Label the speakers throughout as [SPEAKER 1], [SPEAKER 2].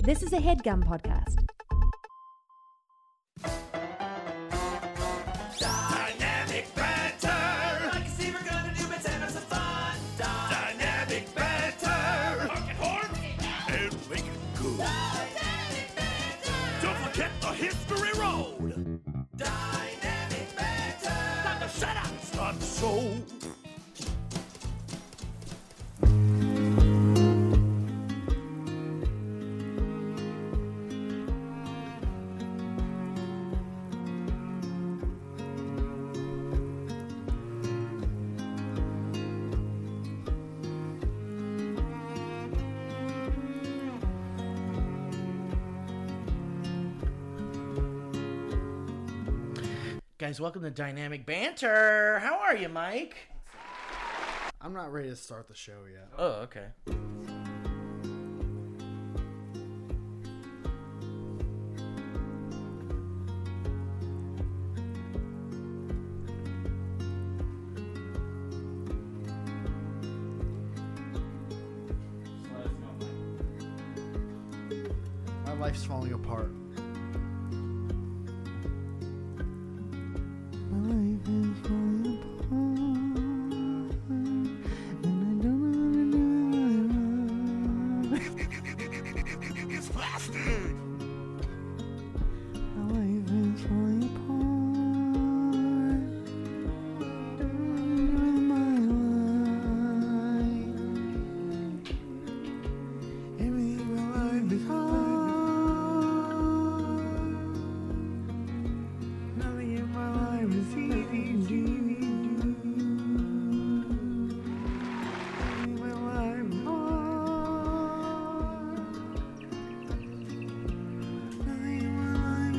[SPEAKER 1] This is a HeadGum podcast.
[SPEAKER 2] Dynamic banter. I can see we're gonna do it and have some fun. Dynamic banter. Honk and horn and make it good. Dynamic banter. Don't forget the history road. Dynamic banter. Time to shut up. Start the show.
[SPEAKER 3] Guys, welcome to Dynamic Banter. How are you, Mike?
[SPEAKER 4] I'm not ready to start the show yet.
[SPEAKER 3] Oh, okay.
[SPEAKER 4] My life's falling apart. My life is falling apart, and I don't know.
[SPEAKER 2] It's plastic.
[SPEAKER 4] My life is falling apart. My life, everything in my life is hard. Nothing in my life is easy to do. Nothing in my life is hard. Nothing in my life is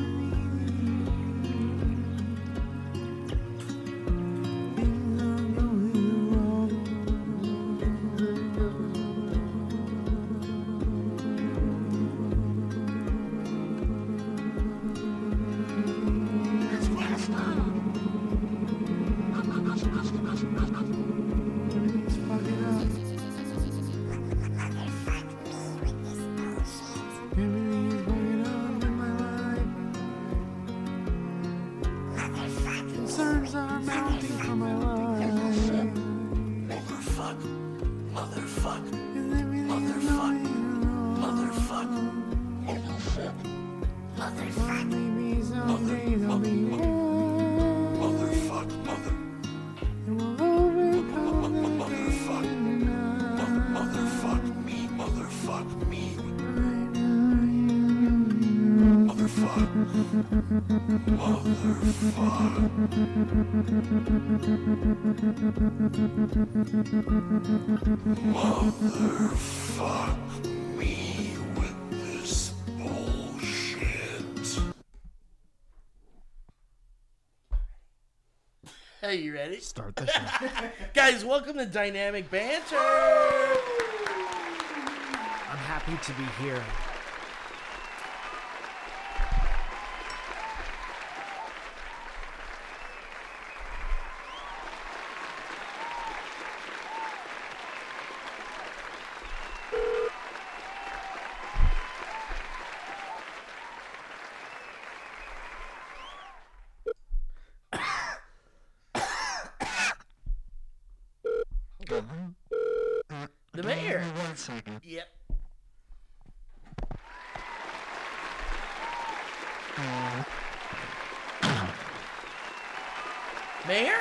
[SPEAKER 4] easy. Things are going wrong.
[SPEAKER 2] It's plastic.
[SPEAKER 4] Everything's fucking up. Everything is fucking up in my life. Concerns are mounting for my life.
[SPEAKER 2] Motherfuck. Motherfuck.
[SPEAKER 4] And everything is
[SPEAKER 2] Motherfuck.
[SPEAKER 4] going wrong.
[SPEAKER 2] Motherfuck. Motherfuck. Motherfuck.
[SPEAKER 4] Maybe someday they'll be here.
[SPEAKER 2] Motherfuck.
[SPEAKER 4] And we'll overcome the
[SPEAKER 2] Motherfuck.
[SPEAKER 4] pain tonight.
[SPEAKER 2] Motherfuck me. Motherfuck me. Motherfuck. Motherfuck. Motherfuck me with this bullshit.
[SPEAKER 3] Hey, you ready?
[SPEAKER 4] Start the show.
[SPEAKER 3] Guys, welcome to Dynamic Banter.
[SPEAKER 4] I'm happy to be here.
[SPEAKER 3] The mayor.
[SPEAKER 4] 1 second.
[SPEAKER 3] Yep. Mayor?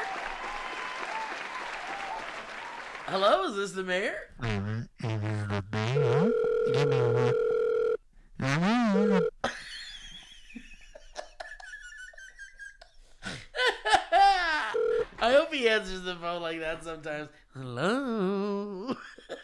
[SPEAKER 3] Hello, is this the mayor? I hope he answers the phone like that sometimes. Hello.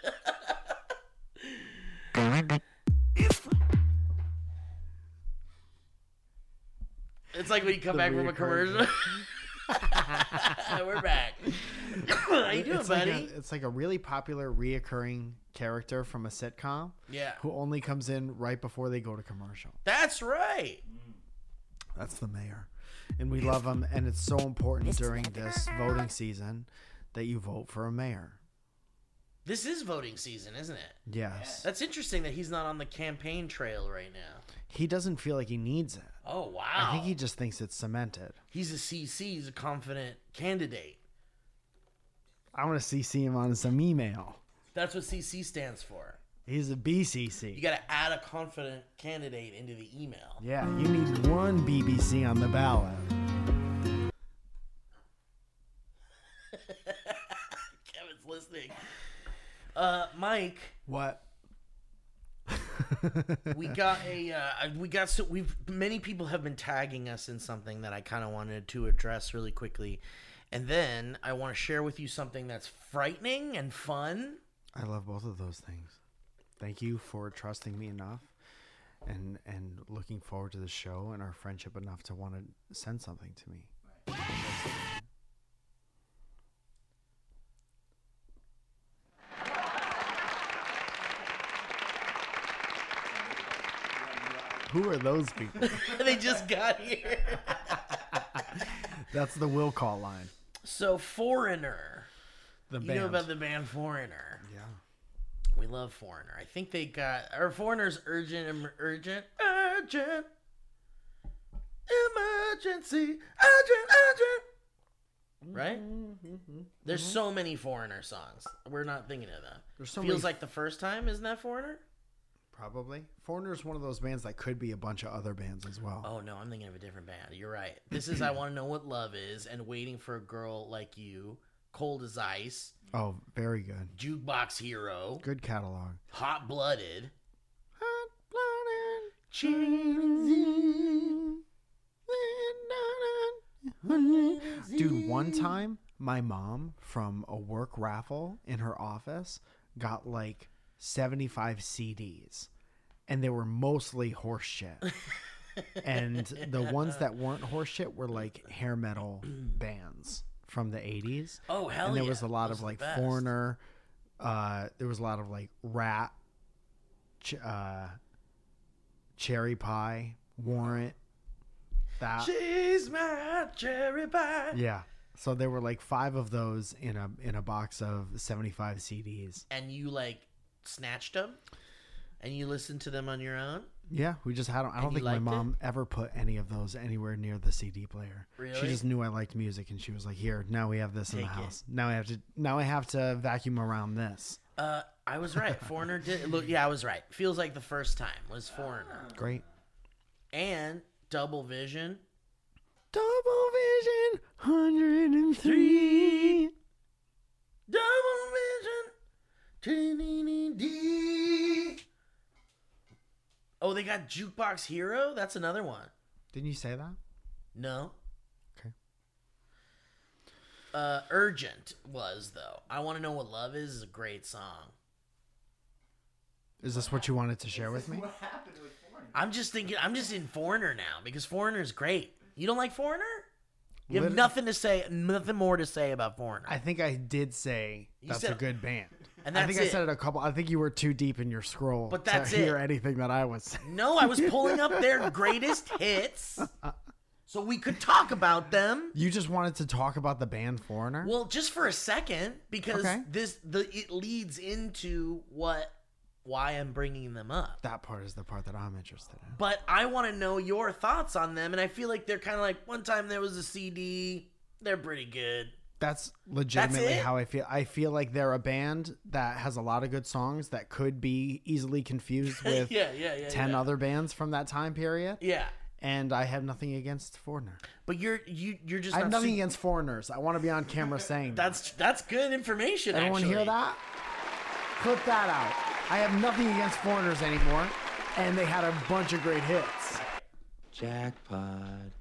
[SPEAKER 3] It's like when you come back from a commercial. We're back. How you doing, buddy?
[SPEAKER 4] It's like a really popular reoccurring character from a sitcom.
[SPEAKER 3] Yeah.
[SPEAKER 4] Who only comes in right before they go to commercial.
[SPEAKER 3] That's right.
[SPEAKER 4] That's the mayor. And we love him. And it's so important during this voting season that you vote for a mayor.
[SPEAKER 3] This is voting season, isn't it?
[SPEAKER 4] Yes.
[SPEAKER 3] That's interesting that he's not on the campaign trail right now.
[SPEAKER 4] He doesn't feel like he needs it.
[SPEAKER 3] Oh, wow.
[SPEAKER 4] I think he just thinks it's cemented.
[SPEAKER 3] He's a CC. He's a confident candidate.
[SPEAKER 4] I want to CC him on some email.
[SPEAKER 3] That's what CC stands for.
[SPEAKER 4] He's a BCC.
[SPEAKER 3] You got to add a confident candidate into the email.
[SPEAKER 4] Yeah, you need one BBC on the ballot.
[SPEAKER 3] Kevin's listening. Mike,
[SPEAKER 4] What?
[SPEAKER 3] many people have been tagging us in something that I kind of wanted to address really quickly. And then I want to share with you something that's frightening and fun.
[SPEAKER 4] I love both of those things. Thank you for trusting me enough and looking forward to the show and our friendship enough to want to send something to me. Who are those people?
[SPEAKER 3] They just got here.
[SPEAKER 4] That's the will call line.
[SPEAKER 3] So Foreigner.
[SPEAKER 4] The
[SPEAKER 3] You
[SPEAKER 4] band.
[SPEAKER 3] know about the band Foreigner.
[SPEAKER 4] Yeah.
[SPEAKER 3] We love Foreigner. I think they got... Or Foreigner's urgent, emergency, urgent. Right? There's so many Foreigner songs. We're not thinking of that.
[SPEAKER 4] There's so
[SPEAKER 3] Feels
[SPEAKER 4] many-
[SPEAKER 3] like the first time, isn't that Foreigner?
[SPEAKER 4] Probably. Foreigner's one of those bands that could be a bunch of other bands as well.
[SPEAKER 3] Oh, no, I'm thinking of a different band. You're right. This is I Want to Know What Love Is and Waiting for a Girl Like You, Cold as Ice,
[SPEAKER 4] Oh, very good.
[SPEAKER 3] Jukebox Hero,
[SPEAKER 4] Good catalog.
[SPEAKER 3] Hot Blooded,
[SPEAKER 4] Dude, one time my mom from a work raffle in her office got like 75 CDs and they were mostly horse shit. And the ones that weren't horse shit were like hair metal bands from the 80s.
[SPEAKER 3] Oh, hell
[SPEAKER 4] And there
[SPEAKER 3] yeah.
[SPEAKER 4] was a lot
[SPEAKER 3] Those
[SPEAKER 4] of
[SPEAKER 3] are
[SPEAKER 4] like
[SPEAKER 3] the best.
[SPEAKER 4] Foreigner. There was a lot of like Rat, Cherry Pie, Warrant. That.
[SPEAKER 3] She's my cherry pie.
[SPEAKER 4] Yeah. So there were like 5 of those in a box of 75 CDs.
[SPEAKER 3] And you like snatched them and you listened to them on your own.
[SPEAKER 4] Yeah, we just had them. I
[SPEAKER 3] And
[SPEAKER 4] don't
[SPEAKER 3] you
[SPEAKER 4] think my
[SPEAKER 3] liked
[SPEAKER 4] mom ever put any of those anywhere near the CD player.
[SPEAKER 3] Really?
[SPEAKER 4] She just knew I liked music and she was like, "Here, now we have this in the
[SPEAKER 3] Take it.
[SPEAKER 4] house. Now I have to vacuum around this."
[SPEAKER 3] I was right. Foreigner did look. Yeah, I was right. Feels like the first time was Foreigner
[SPEAKER 4] Great.
[SPEAKER 3] and Double Vision.
[SPEAKER 4] Double Vision 103.
[SPEAKER 3] Double Vision. D. Oh, they got Jukebox Hero. That's another one.
[SPEAKER 4] Didn't you say that?
[SPEAKER 3] No.
[SPEAKER 4] Okay.
[SPEAKER 3] Urgent was though. I Want to Know What Love Is a great song.
[SPEAKER 4] Is this what you wanted to share with me?
[SPEAKER 3] I'm just thinking. I'm just in Foreigner now because Foreigner's great. You don't like Foreigner? You have
[SPEAKER 4] Lit-
[SPEAKER 3] nothing to say. Nothing more to say about Foreigner.
[SPEAKER 4] I think I did say that's a
[SPEAKER 3] said-
[SPEAKER 4] good band.
[SPEAKER 3] And
[SPEAKER 4] I
[SPEAKER 3] that's
[SPEAKER 4] think I
[SPEAKER 3] it.
[SPEAKER 4] said it a couple. I think you were too deep in your scroll
[SPEAKER 3] But that's
[SPEAKER 4] to hear
[SPEAKER 3] it.
[SPEAKER 4] anything that I was saying.
[SPEAKER 3] No, I was pulling up their greatest hits so we could talk about them.
[SPEAKER 4] You just wanted to talk about the band Foreigner?
[SPEAKER 3] Well, just for a second, because
[SPEAKER 4] Okay.
[SPEAKER 3] it leads into why I'm bringing them up.
[SPEAKER 4] That part is the part that I'm interested in.
[SPEAKER 3] But I want to know your thoughts on them, and I feel like they're kind of like one time there was a CD. They're pretty good.
[SPEAKER 4] That's legitimately
[SPEAKER 3] it?
[SPEAKER 4] how I feel. I feel like they're a band that has a lot of good songs that could be easily confused with
[SPEAKER 3] Yeah,
[SPEAKER 4] 10 other bands from that time period.
[SPEAKER 3] Yeah,
[SPEAKER 4] And I have nothing against Foreigner.
[SPEAKER 3] but you're just
[SPEAKER 4] I have
[SPEAKER 3] not
[SPEAKER 4] nothing
[SPEAKER 3] su-
[SPEAKER 4] against foreigners. I want to be on camera saying that.
[SPEAKER 3] That's good information.
[SPEAKER 4] Everyone
[SPEAKER 3] actually.
[SPEAKER 4] hear that? Clip that out. I have nothing against foreigners anymore. And they had a bunch of great hits.
[SPEAKER 5] Jackpot.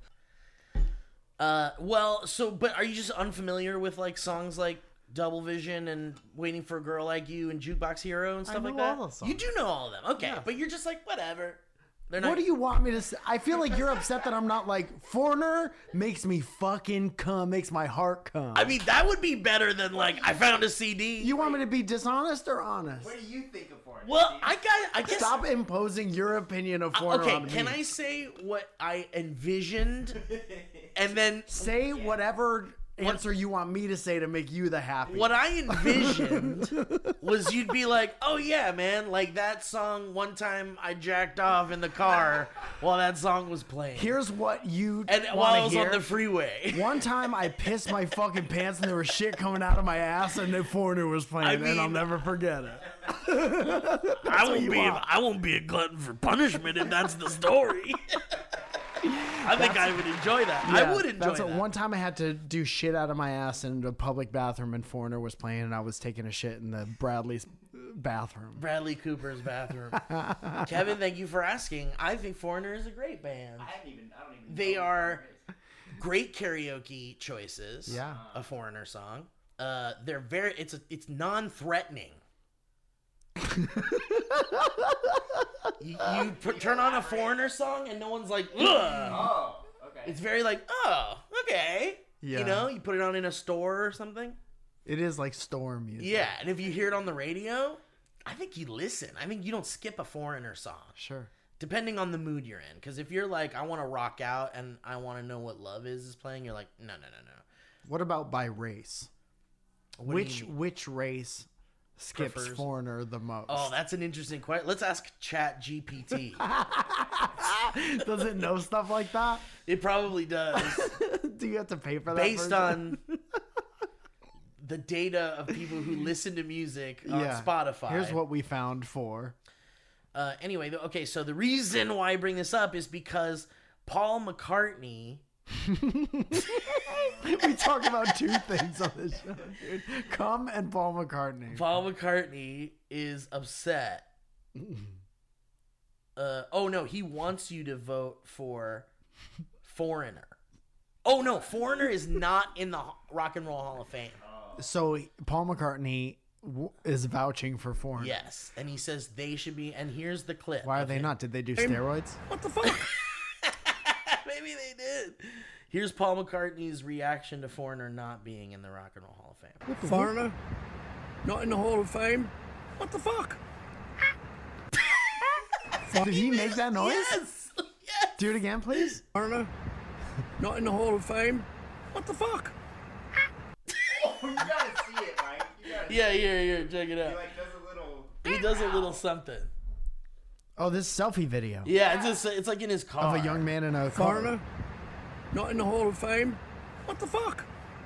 [SPEAKER 3] But are you just unfamiliar with like songs like Double Vision and Waiting for a Girl Like You and Jukebox Hero and stuff like
[SPEAKER 4] know
[SPEAKER 3] that?
[SPEAKER 4] all those songs.
[SPEAKER 3] You do know all of them. Okay,
[SPEAKER 4] Yeah.
[SPEAKER 3] but you're just like whatever. They're not
[SPEAKER 4] What do you want me to say? I feel like you're upset that I'm not like, Foreigner makes me fucking come, makes my heart come.
[SPEAKER 3] I mean, that would be better than like I found a CD.
[SPEAKER 4] You want me to be dishonest or honest?
[SPEAKER 5] What do you think of Foreigner?
[SPEAKER 3] Well, I guess.
[SPEAKER 4] Stop imposing your opinion of Foreigner
[SPEAKER 3] Okay,
[SPEAKER 4] on me.
[SPEAKER 3] can I say what I envisioned, and then
[SPEAKER 4] say whatever answer you want me to say to make you the happy.
[SPEAKER 3] What I envisioned was you'd be like, oh yeah, man, like that song, one time I jacked off in the car while that song was playing.
[SPEAKER 4] Here's what you
[SPEAKER 3] and
[SPEAKER 4] want
[SPEAKER 3] while I
[SPEAKER 4] to
[SPEAKER 3] was
[SPEAKER 4] hear.
[SPEAKER 3] on the freeway.
[SPEAKER 4] One time I pissed my fucking pants and there was shit coming out of my ass and the Foreigner was playing and I'll
[SPEAKER 3] mean-
[SPEAKER 4] never forget it.
[SPEAKER 3] I won't be a glutton for punishment if that's the story. I think I would enjoy that. I would enjoy that.
[SPEAKER 4] One time I had to do shit out of my ass in a public bathroom and Foreigner was playing and I was taking a shit in the Bradley's bathroom.
[SPEAKER 3] Bradley Cooper's bathroom. Kevin, thank you for asking. I think Foreigner is a great band.
[SPEAKER 5] I don't even
[SPEAKER 3] They
[SPEAKER 5] know
[SPEAKER 3] are great karaoke choices.
[SPEAKER 4] Yeah.
[SPEAKER 3] A Foreigner song. They're very. It's non-threatening. Turn on a Foreigner song and no one's like, ugh.
[SPEAKER 5] Oh, okay.
[SPEAKER 3] It's very like, oh, okay.
[SPEAKER 4] Yeah.
[SPEAKER 3] You know, you put it on in a store or something.
[SPEAKER 4] It is like storm music.
[SPEAKER 3] Yeah, and if you hear it on the radio, I think you listen. I think you don't skip a Foreigner song.
[SPEAKER 4] Sure.
[SPEAKER 3] Depending on the mood you're in. Because if you're like, I want to rock out and I want to know what Love is playing, you're like, no.
[SPEAKER 4] What about by race?
[SPEAKER 3] What do you mean?
[SPEAKER 4] Which race skips
[SPEAKER 3] Prefers?
[SPEAKER 4] Foreigner the most?
[SPEAKER 3] Oh, that's an interesting question. Let's ask Chat GPT.
[SPEAKER 4] Does it know stuff like that?
[SPEAKER 3] It probably does.
[SPEAKER 4] Do you have to pay for that?
[SPEAKER 3] Based
[SPEAKER 4] version?
[SPEAKER 3] on the data of people who listen to music on Spotify.
[SPEAKER 4] Here's what we found for.
[SPEAKER 3] Anyway, okay, so the reason why I bring this up is because Paul McCartney...
[SPEAKER 4] We talk about two things on this show, dude. Cum and Paul McCartney.
[SPEAKER 3] Paul McCartney is upset. Oh no, he wants you to vote for Foreigner. Oh no, Foreigner is not in the Rock and Roll Hall of Fame.
[SPEAKER 4] So Paul McCartney is vouching for Foreigner.
[SPEAKER 3] Yes, and he says they should be. And here's the clip.
[SPEAKER 4] Why are
[SPEAKER 3] of
[SPEAKER 4] they
[SPEAKER 3] him.
[SPEAKER 4] not? Did they do steroids?
[SPEAKER 3] What the fuck? Maybe they did. Here's Paul McCartney's reaction to Foreigner not being in the Rock and Roll Hall of Fame.
[SPEAKER 6] Foreigner, not in the Hall of Fame. What the fuck?
[SPEAKER 4] Did he make that noise?
[SPEAKER 3] Yes. Yes.
[SPEAKER 4] Do it again, please.
[SPEAKER 6] Foreigner, not in the Hall of Fame. What the fuck?
[SPEAKER 5] You gotta see it, Mike. You gotta
[SPEAKER 3] Yeah, here, check it
[SPEAKER 5] He
[SPEAKER 3] out.
[SPEAKER 5] like does a little.
[SPEAKER 3] He does a little something.
[SPEAKER 4] Oh, this selfie video
[SPEAKER 3] Yeah, it's like in his car.
[SPEAKER 4] of a young man in a car.
[SPEAKER 6] Foreigner, not in the Hall of Fame. What the fuck?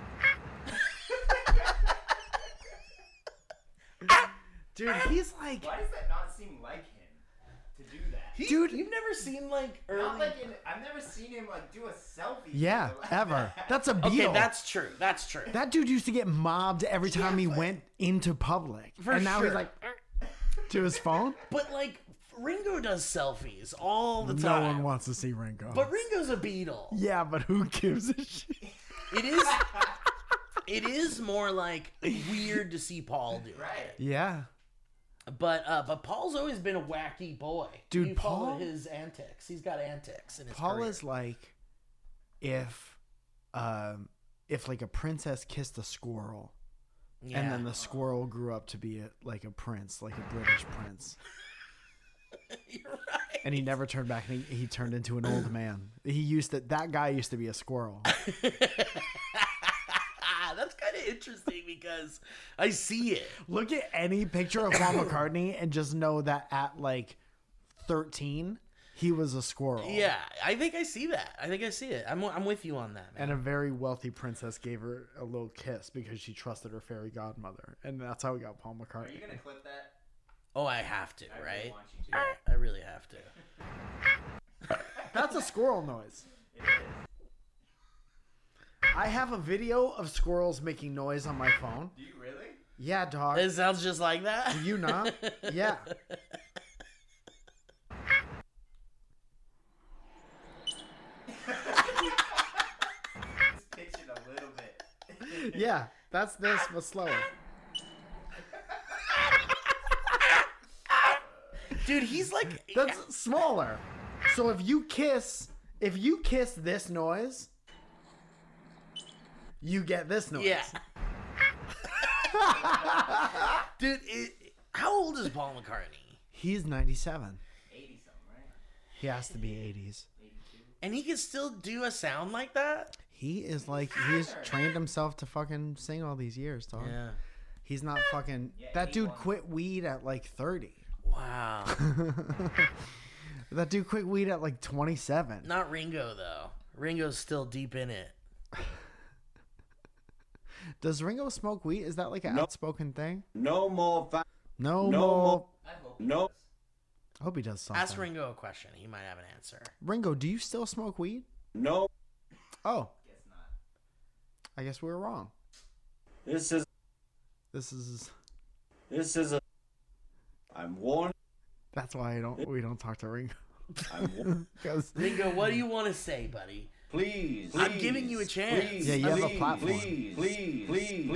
[SPEAKER 4] Dude, he's like,
[SPEAKER 5] Why does that not seem like him to do that?
[SPEAKER 3] Dude, you've never seen like early.
[SPEAKER 5] Not like in, I've never seen him like do a selfie.
[SPEAKER 4] yeah,
[SPEAKER 5] like
[SPEAKER 4] ever.
[SPEAKER 5] that.
[SPEAKER 4] That's a Beatle.
[SPEAKER 3] Okay, that's true. That's true.
[SPEAKER 4] That dude used to get mobbed every time he went into public.
[SPEAKER 3] For
[SPEAKER 4] and now he's
[SPEAKER 3] sure.
[SPEAKER 4] like, to his phone.
[SPEAKER 3] But like Ringo does selfies all the
[SPEAKER 4] No
[SPEAKER 3] time.
[SPEAKER 4] one wants to see Ringo.
[SPEAKER 3] But Ringo's a Beatle.
[SPEAKER 4] yeah, but who gives a shit?
[SPEAKER 3] It is. It is more like weird to see Paul do it.
[SPEAKER 5] Right.
[SPEAKER 4] Yeah.
[SPEAKER 3] But Paul's always been a wacky boy.
[SPEAKER 4] Dude,
[SPEAKER 3] you follow
[SPEAKER 4] Paul-
[SPEAKER 3] his antics. He's got antics in his
[SPEAKER 4] Paul
[SPEAKER 3] career.
[SPEAKER 4] is like if like a princess kissed a squirrel
[SPEAKER 3] Yeah.
[SPEAKER 4] and then the squirrel grew up to be like a prince, like a British prince.
[SPEAKER 3] You're right.
[SPEAKER 4] And he never turned back and he turned into an old man. That guy used to be a squirrel.
[SPEAKER 3] That's kind of interesting because I see it.
[SPEAKER 4] Look at any picture of Paul McCartney and just know that at like 13 he was a squirrel.
[SPEAKER 3] Yeah, I think I see that. I think I see it. I'm with you on that, man.
[SPEAKER 4] And a very wealthy princess gave her a little kiss because she trusted her fairy godmother. And that's how we got Paul
[SPEAKER 5] Are
[SPEAKER 4] McCartney.
[SPEAKER 5] you gonna clip that?
[SPEAKER 3] Oh, I have to,
[SPEAKER 5] I really
[SPEAKER 3] right?
[SPEAKER 5] want you to.
[SPEAKER 3] I really have to.
[SPEAKER 4] That's a squirrel noise.
[SPEAKER 5] It is.
[SPEAKER 4] I have a video of squirrels making noise on my phone.
[SPEAKER 5] Do you really?
[SPEAKER 4] Yeah, dog.
[SPEAKER 3] It sounds just like that.
[SPEAKER 4] Do you not? Yeah.
[SPEAKER 5] Just pitch it a little bit.
[SPEAKER 4] Yeah. That's this, but slower.
[SPEAKER 3] Dude, he's like
[SPEAKER 4] That's smaller. So if you kiss this noise, you get this noise.
[SPEAKER 3] yeah. Dude, how old is Paul McCartney?
[SPEAKER 4] He's 97.
[SPEAKER 5] 80 something, right?
[SPEAKER 4] He has to be 80s.
[SPEAKER 5] 82.
[SPEAKER 3] And he can still do a sound like that?
[SPEAKER 4] He is like, he's trained himself to fucking sing all these years, dog.
[SPEAKER 3] Yeah.
[SPEAKER 4] He's not fucking. That dude quit weed at like 30.
[SPEAKER 3] Wow.
[SPEAKER 4] That dude quit weed at like 27.
[SPEAKER 3] Not Ringo though. Ringo's still deep in it.
[SPEAKER 4] Does Ringo smoke weed? Is that like an outspoken thing?
[SPEAKER 5] No more.
[SPEAKER 4] No
[SPEAKER 5] No
[SPEAKER 4] more.
[SPEAKER 5] more. No.
[SPEAKER 4] I hope he does something.
[SPEAKER 3] Ask Ringo a question. He might have an answer.
[SPEAKER 4] Ringo, do you still smoke weed?
[SPEAKER 5] No.
[SPEAKER 4] Oh. I guess we were wrong.
[SPEAKER 5] This is a. I'm warned.
[SPEAKER 4] That's why we don't talk to Ringo.
[SPEAKER 5] I'm warned.
[SPEAKER 4] Because
[SPEAKER 3] Ringo, what do you want to say, buddy?
[SPEAKER 5] Please.
[SPEAKER 3] I'm giving you a chance.
[SPEAKER 5] Please,
[SPEAKER 4] Yeah, you have a platform.
[SPEAKER 5] Please. Please.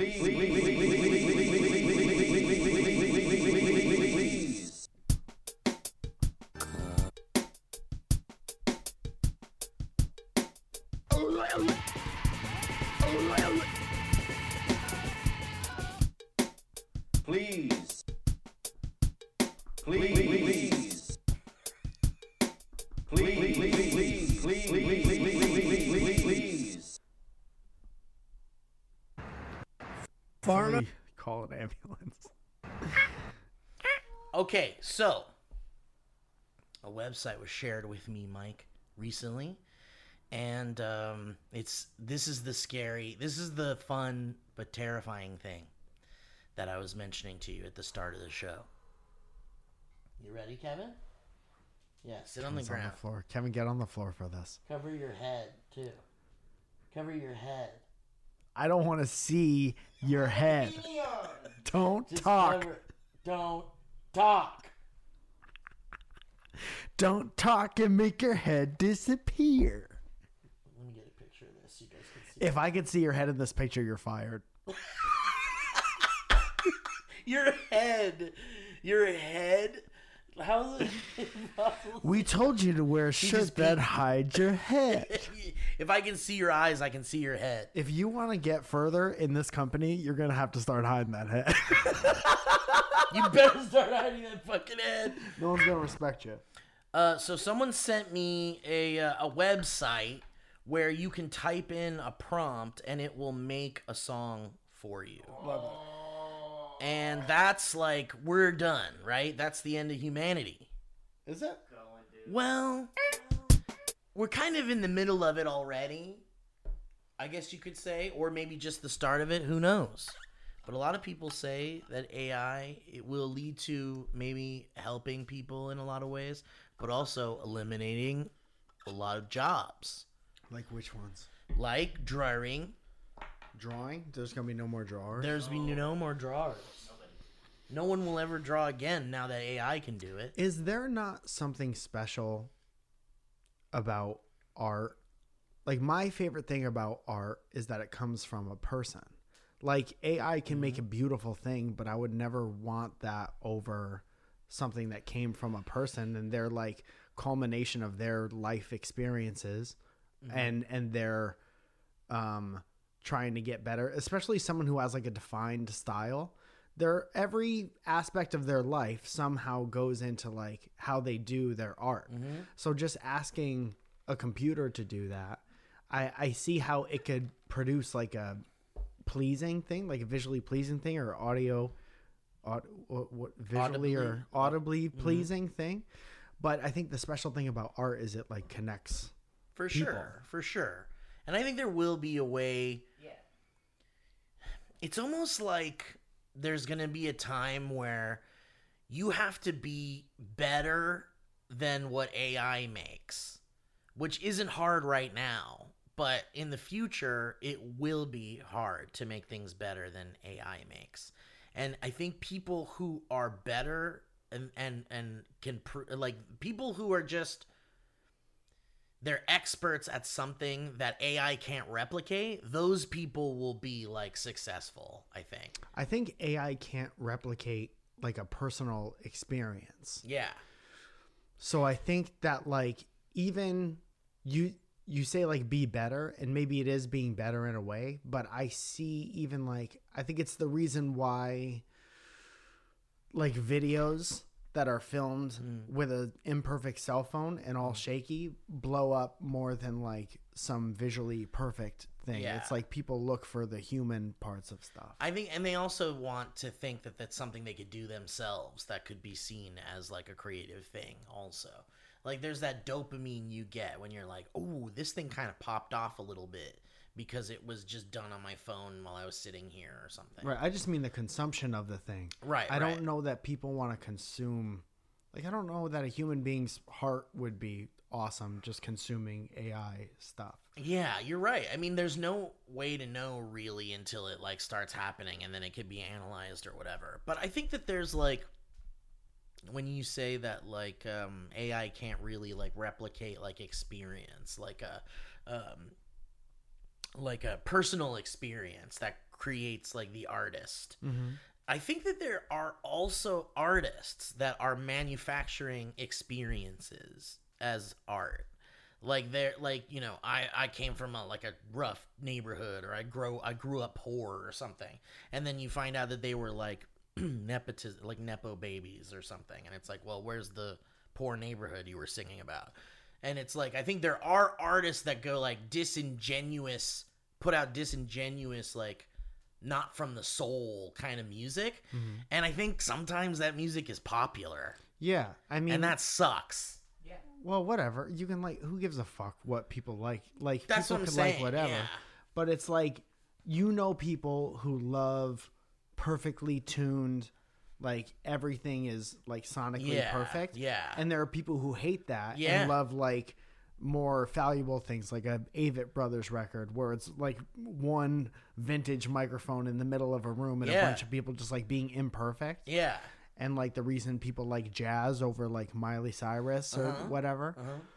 [SPEAKER 5] Please. Please. Please.
[SPEAKER 6] Far enough.
[SPEAKER 4] call an ambulance.
[SPEAKER 3] Okay, so a website was shared with me, Mike, recently, and this is the fun but terrifying thing that I was mentioning to you at the start of the show. You ready, Kevin? Yeah, sit on the
[SPEAKER 4] Kevin's on
[SPEAKER 3] ground.
[SPEAKER 4] the floor. Kevin, get on the floor for this.
[SPEAKER 3] Cover your head too. Cover your head.
[SPEAKER 4] I don't want to see your head. Don't
[SPEAKER 3] Just
[SPEAKER 4] talk.
[SPEAKER 3] Don't talk.
[SPEAKER 4] Don't talk and make your head disappear.
[SPEAKER 3] Let me get a picture of this so you guys can see.
[SPEAKER 4] If I could see your head in this picture, you're fired.
[SPEAKER 3] Your head. How is it possible?
[SPEAKER 4] We told you to wear a shirt
[SPEAKER 3] just
[SPEAKER 4] that
[SPEAKER 3] peeked.
[SPEAKER 4] hides your head.
[SPEAKER 3] If I can see your eyes, I can see your head.
[SPEAKER 4] If you want to get further in this company, you're going to have to start hiding that head.
[SPEAKER 3] You better start hiding that fucking head.
[SPEAKER 4] No one's going to respect you.
[SPEAKER 3] So someone sent me a website where you can type in a prompt and it will make a song for you.
[SPEAKER 4] Love it.
[SPEAKER 3] And that's like, we're done, right? That's the end of humanity.
[SPEAKER 4] Is it?
[SPEAKER 3] Well, we're kind of in the middle of it already, I guess you could say, or maybe just the start of it. Who knows? But a lot of people say that AI, it will lead to maybe helping people in a lot of ways, but also eliminating a lot of jobs,
[SPEAKER 4] Like which ones?
[SPEAKER 3] like drawing.
[SPEAKER 4] Drawing? There's going to be no more drawers?
[SPEAKER 3] There's been no more drawers. No one will ever draw again now that AI can do it.
[SPEAKER 4] Is there not something special about art? Like, my favorite thing about art is that it comes from a person. Like, AI can make a beautiful thing, but I would never want that over something that came from a person and their, like, culmination of their life experiences and their trying to get better, especially someone who has, like, a defined style. Every aspect of their life somehow goes into like how they do their art. So just asking a computer to do that, I see how it could produce like a pleasing thing, like a visually pleasing thing, or visually or audibly pleasing thing. But I think the special thing about art is it like connects.
[SPEAKER 3] For
[SPEAKER 4] people.
[SPEAKER 3] sure. And I think there will be a way. Yeah. It's almost like there's going to be a time where you have to be better than what AI makes, which isn't hard right now, but in the future, it will be hard to make things better than AI makes. And I think people who are better and can, like people who are just, they're experts at something that AI can't replicate, those people will be like successful, I think.
[SPEAKER 4] I think AI can't replicate like a personal experience.
[SPEAKER 3] Yeah.
[SPEAKER 4] So I think that like even you say like be better, and maybe it is being better in a way, but I see even like, I think it's the reason why like videos that are filmed with an imperfect cell phone and all shaky blow up more than like some visually perfect thing.
[SPEAKER 3] Yeah.
[SPEAKER 4] It's like people look for the human parts of stuff.
[SPEAKER 3] I think, and they also want to think that that's something they could do themselves that could be seen as like a creative thing also. Like there's that dopamine you get when you're like, oh, this thing kind of popped off a little bit because it was just done on my phone while I was sitting here or something.
[SPEAKER 4] Right. I just mean the consumption of the thing.
[SPEAKER 3] Right.
[SPEAKER 4] I
[SPEAKER 3] right.
[SPEAKER 4] don't know that people want to consume. Like, I don't know that a human being's heart would be awesome just consuming AI stuff.
[SPEAKER 3] Yeah, you're right. I mean, there's no way to know really until it like starts happening and then it could be analyzed or whatever. But I think that there's like, when you say that like AI can't really like replicate like experience, like a personal experience that creates like the artist. I think that there are also artists that are manufacturing experiences as art. Like they're like, you know, I came from a rough neighborhood, or I grew up poor or something. And then you find out that they were like nepotism, like nepo babies or something. And it's like, well, where's the poor neighborhood you were singing about? And it's like, I think there are artists that go like disingenuous, put out disingenuous, like not from the soul kind of music. And I think sometimes that music is popular,
[SPEAKER 4] Yeah. I mean,
[SPEAKER 3] and that sucks.
[SPEAKER 4] well, whatever. You can like, who gives a fuck what people like? Like,
[SPEAKER 3] That's
[SPEAKER 4] people
[SPEAKER 3] what I'm
[SPEAKER 4] could
[SPEAKER 3] saying,
[SPEAKER 4] like whatever.
[SPEAKER 3] yeah.
[SPEAKER 4] But it's like, you know, people who love perfectly tuned, like everything is like sonically
[SPEAKER 3] Yeah,
[SPEAKER 4] perfect.
[SPEAKER 3] yeah.
[SPEAKER 4] And there are people who hate that
[SPEAKER 3] Yeah.
[SPEAKER 4] and love like more valuable things, like a Avett Brothers record where it's like one vintage microphone in the middle of a room and
[SPEAKER 3] Yeah.
[SPEAKER 4] a bunch of people just like being imperfect.
[SPEAKER 3] Yeah.
[SPEAKER 4] And like the reason people like jazz over like Miley Cyrus or whatever.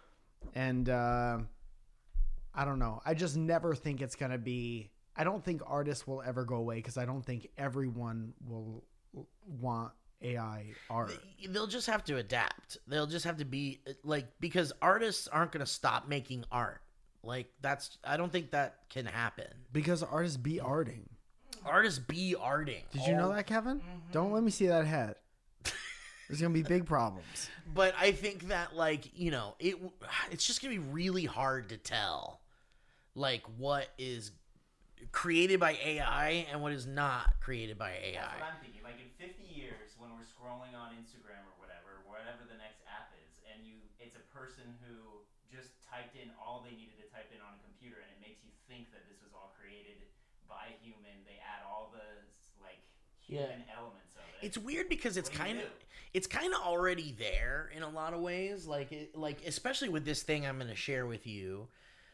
[SPEAKER 4] And I don't know. I just never think it's going to be, I don't think artists will ever go away because I don't think everyone will want AI art.
[SPEAKER 3] They'll just have to adapt. They'll just have to be like, because artists aren't going to stop making art. Like I don't think that can happen.
[SPEAKER 4] Because artists be arting.
[SPEAKER 3] Artists be arting.
[SPEAKER 4] Did you know that, Kevin? Don't let me see that head. There's going to be big problems.
[SPEAKER 3] But I think that like, you know, it's just going to be really hard to tell like what is created by AI and what is not created by AI.
[SPEAKER 5] That's what I'm thinking. Like in 50 years, when we're scrolling on Instagram or whatever the next app is, and it's a person who just typed in all they needed to type in on a computer, and it makes you think that this was all created by a human. They add all the like human elements of it.
[SPEAKER 3] It's weird because it's
[SPEAKER 5] What do you
[SPEAKER 3] kind of already there in a lot of ways. Like especially with this thing I'm going to share with you.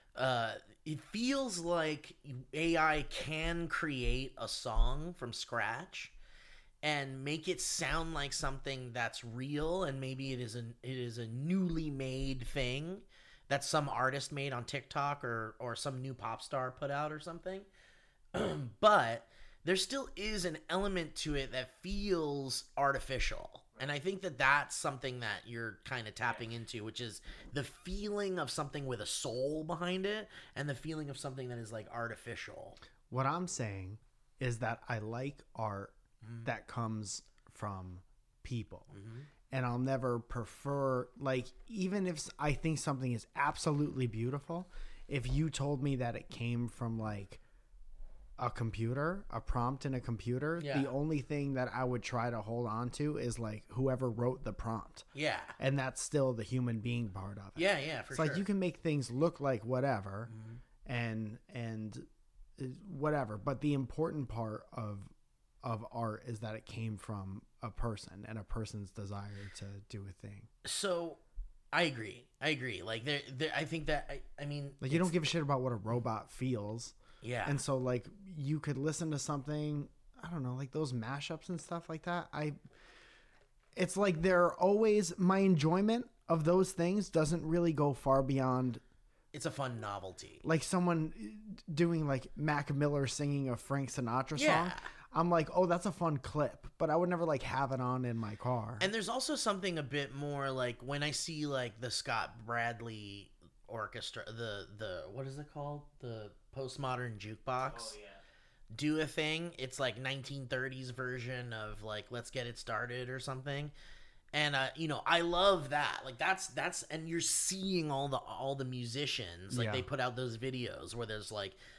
[SPEAKER 3] It feels like AI can create a song from scratch and make it sound like something that's real, and maybe it is a newly made thing that some artist made on TikTok or some new pop star put out or something. But there still is an element to it that feels artificial. And I think that that's something that you're kind of tapping into, which is the feeling of something with a soul behind it and the feeling of something that is like artificial.
[SPEAKER 4] What I'm saying is that I like art that comes from people. And I'll never prefer, like, even if I think something is absolutely beautiful, if you told me that it came from like a computer, a prompt in a computer,
[SPEAKER 3] Yeah.
[SPEAKER 4] the only thing that I would try to hold on to is like whoever wrote the prompt.
[SPEAKER 3] Yeah.
[SPEAKER 4] And that's still the human being part of it.
[SPEAKER 3] Yeah, yeah, for
[SPEAKER 4] It's
[SPEAKER 3] sure.
[SPEAKER 4] like you can make things look like whatever and whatever, but the important part of art is that it came from a person and a person's desire to do a thing.
[SPEAKER 3] So I agree. Like there I think that I mean,
[SPEAKER 4] Like, you don't give a shit about what a robot feels.
[SPEAKER 3] yeah.
[SPEAKER 4] And so like you could listen to something, I don't know, like those mashups and stuff like that. It's like they're always, my enjoyment of those things doesn't really go far beyond
[SPEAKER 3] it's a fun novelty.
[SPEAKER 4] like someone doing like Mac Miller singing a Frank Sinatra
[SPEAKER 3] Yeah.
[SPEAKER 4] song. I'm like, oh, that's a fun clip, but I would never like have it on in my car.
[SPEAKER 3] And there's also something a bit more like when I see like the Scott Bradley orchestra, the what is it called? The postmodern jukebox.
[SPEAKER 5] Oh yeah.
[SPEAKER 3] Do a thing. It's like 1930s version of like Let's Get It Started or something. And you know, I love that. Like that's and you're seeing all the musicians, like
[SPEAKER 4] Yeah.
[SPEAKER 3] they put out those videos where there's like